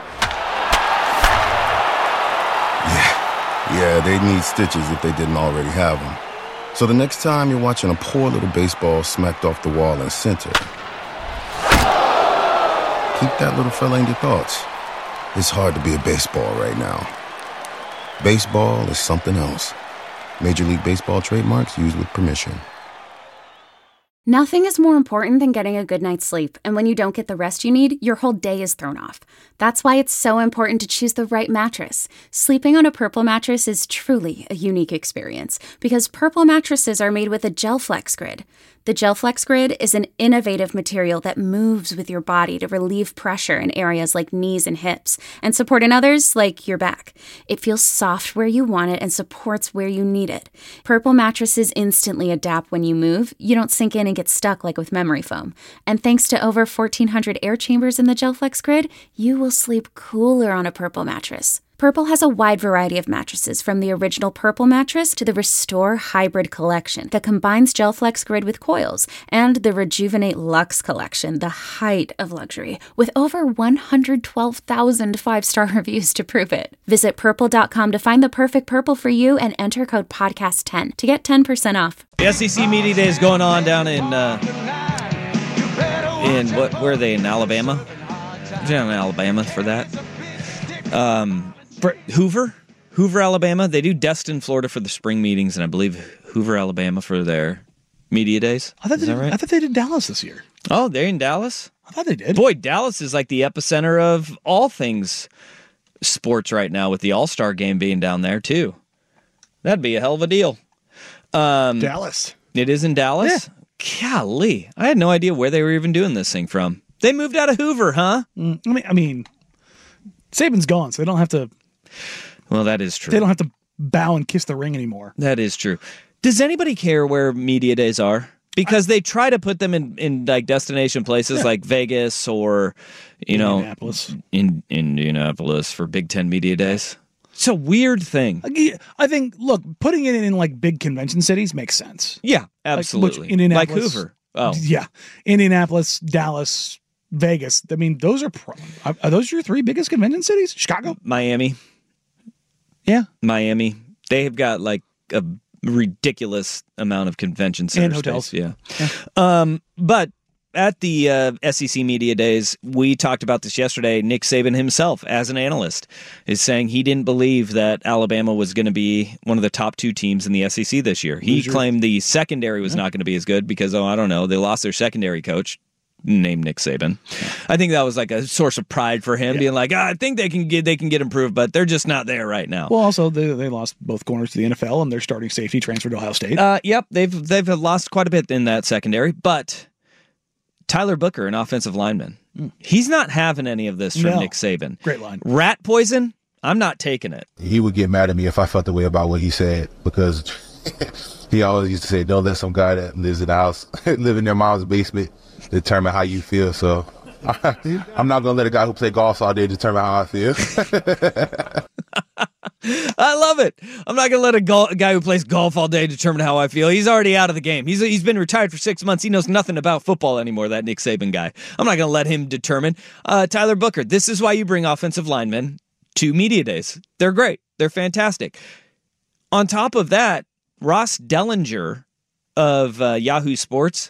yeah, yeah, they need stitches if they didn't already have them. So the next time you're watching a poor little baseball smacked off the wall in center, keep that little fella in your thoughts. It's hard to be a baseball right now. Baseball is something else. Major League Baseball trademarks used with permission. Nothing is more important than getting a good night's sleep, and when you don't get the rest you need, your whole day is thrown off. That's why it's so important to choose the right mattress. Sleeping on a Purple mattress is truly a unique experience, because Purple mattresses are made with a GelFlex Grid. The GelFlex Grid is an innovative material that moves with your body to relieve pressure in areas like knees and hips, and support in others like your back. It feels soft where you want it and supports where you need it. Purple mattresses instantly adapt when you move. You don't sink in and get stuck like with memory foam. And thanks to over fourteen hundred air chambers in the GelFlex Grid, you will sleep cooler on a Purple mattress. Purple has a wide variety of mattresses, from the original Purple mattress to the Restore Hybrid collection that combines GelFlex Grid with coils, and the Rejuvenate Luxe collection, the height of luxury, with over one hundred twelve thousand five-star reviews to prove it. Visit purple dot com to find the perfect Purple for you and enter code podcast ten to get ten percent off. The S E C Media Day is going on down in, uh, in what, where are they, in Alabama? Down in Alabama for that. Um... For Hoover, Hoover, Alabama. They do Destin, Florida for the spring meetings, and I believe Hoover, Alabama for their media days. I thought, is they that did, right? I thought they did Dallas this year. Oh, they're in Dallas? I thought they did. Boy, Dallas is like the epicenter of all things sports right now, with the All-Star game being down there, too. That'd be a hell of a deal. Um, Dallas. It is in Dallas? Yeah. Golly. I had no idea where they were even doing this thing from. They moved out of Hoover, huh? Mm, I mean, I mean, Saban's gone, so they don't have to... Well, that is true. They don't have to bow and kiss the ring anymore. That is true. Does anybody care where media days are? Because I, they try to put them in, in like destination places yeah. like Vegas or, you Indianapolis. know, in Indianapolis for Big Ten media days. It's a weird thing. I think, look, putting it in like big convention cities makes sense. Yeah, absolutely. Like, Indianapolis, like Hoover. Oh, yeah, Indianapolis, Dallas, Vegas. I mean, those are pro- are those your three biggest convention cities? Chicago, Miami. Yeah, Miami. They have got like a ridiculous amount of convention center and hotels. Space. Yeah. yeah. Um, but at the uh, S E C Media Days, we talked about this yesterday. Nick Saban himself, as an analyst, is saying he didn't believe that Alabama was going to be one of the top two teams in the S E C this year. He Loser. claimed the secondary was yeah. not going to be as good because, oh, I don't know, they lost their secondary coach. named Nick Saban. I think that was like a source of pride for him, yeah. being like, ah, I think they can get they can get improved, but they're just not there right now. Well, also they, they lost both corners to the N F L, and their starting safety transferred to Ohio State. Uh, yep, they've they've lost quite a bit in that secondary, but Tyler Booker, an offensive lineman, mm. he's not having any of this from no. Nick Saban. Great line. Rat poison, I'm not taking it. He would get mad at me if I felt the way about what he said, because he always used to say, don't let some guy that lives in the house, live in their mom's basement, determine how you feel. So I'm not going to let a guy who play golf all day determine how I feel. I love it. I'm not going to let a, gol- a guy who plays golf all day determine how I feel. He's already out of the game. He's He's been retired for six months. He knows nothing about football anymore, that Nick Saban guy. I'm not going to let him determine. Uh, Tyler Booker, this is why you bring offensive linemen to media days. They're great. They're fantastic. On top of that, Ross Dellinger of uh, Yahoo Sports,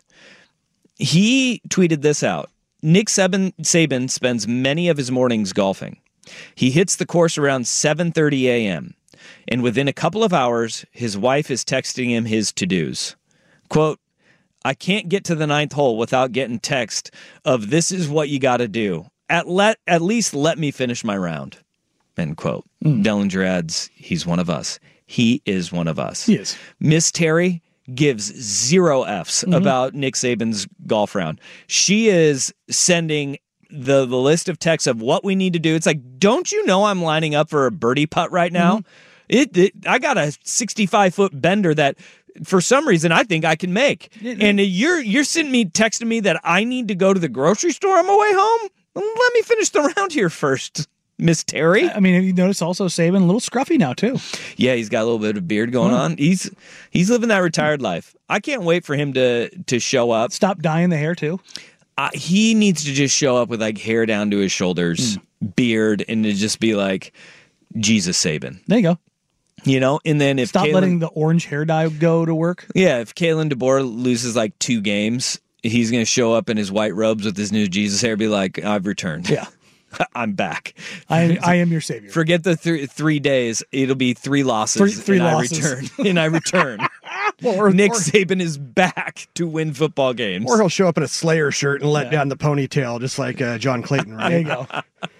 he tweeted this out. Nick Saban, Saban spends many of his mornings golfing. He hits the course around seven thirty a.m., and within a couple of hours, his wife is texting him his to-dos. Quote, I can't get to the ninth hole without getting text of this is what you got to do. At, let, at least let me finish my round. End quote. Mm. Dellinger adds, he's one of us. He is one of us. He is. Miss Terry gives zero F's mm-hmm. about Nick Saban's golf round. She is sending the, the list of texts of what we need to do. It's like, don't you know I'm lining up for a birdie putt right now? Mm-hmm. It, it I got a sixty-five foot bender that for some reason I think I can make. Mm-hmm. And you're you're sending me texting me that I need to go to the grocery store on my way home? Let me finish the round here first. Miss Terry. I mean, have you noticed also Saban a little scruffy now too? Yeah, he's got a little bit of beard going mm. on. He's he's living that retired life. I can't wait for him to to show up. Stop dyeing the hair too. Uh, he needs to just show up with like hair down to his shoulders, mm. beard, and to just be like Jesus Saban. There you go. You know, and then if stop Kalen, letting the orange hair dye go to work. Yeah, if Kalen DeBoer loses like two games, he's going to show up in his white robes with his new Jesus hair, be like, I've returned. Yeah. I'm back. I I am your savior. Forget the th- three days. It'll be three losses. Three, three and losses. I return. and I return. or, Nick or, Saban is back to win football games. Or he'll show up in a Slayer shirt and let yeah. down the ponytail, just like uh, John Clayton. Right? There you go.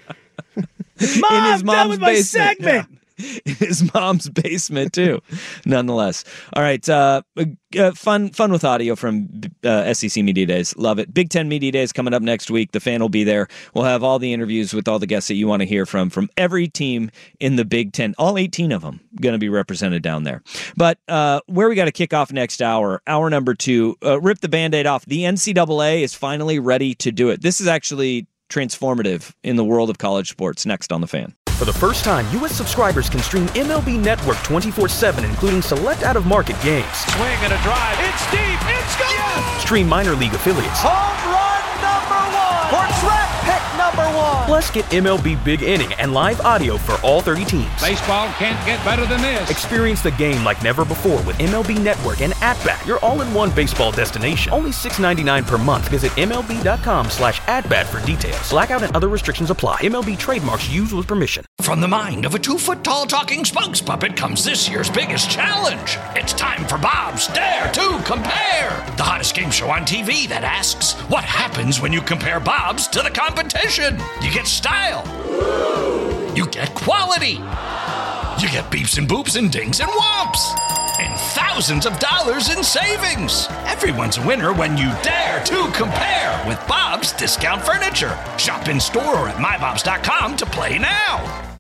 Mom, in his mom's with my basement. segment. Yeah. In his mom's basement too. Nonetheless, all right. Uh, uh, fun, fun with audio from uh, S E C Media Days. Love it. Big Ten Media Days coming up next week. The Fan will be there. We'll have all the interviews with all the guests that you want to hear from from every team in the Big Ten. All eighteen of them going to be represented down there. But uh, where we got to kick off next hour, hour number two. Uh, rip the Band-Aid off. The N C double A is finally ready to do it. This is actually transformative in the world of college sports. Next on The Fan. For the first time, U S subscribers can stream M L B Network twenty-four seven, including select out-of-market games. Swing and a drive. It's deep. It's gone. Yes! Stream minor league affiliates. Home run number one. Or draft pick number one. Plus, get M L B Big Inning and live audio for all thirty teams. Baseball can't get better than this. Experience the game like never before with M L B Network and At-Bat, your all-in-one baseball destination. Only six dollars and ninety-nine cents per month. Visit MLB.com slash at-bat for details. Blackout and other restrictions apply. M L B trademarks used with permission. From the mind of a two-foot-tall talking spokes puppet comes this year's biggest challenge. It's time for Bob's Dare to Compare, the hottest game show on T V that asks, what happens when you compare Bob's to the competition? You get style. You get quality. You get beeps and boops and dings and whomps. And thousands of dollars in savings. Everyone's a winner when you dare to compare with Bob's Discount Furniture. Shop in store or at my bobs dot com to play now.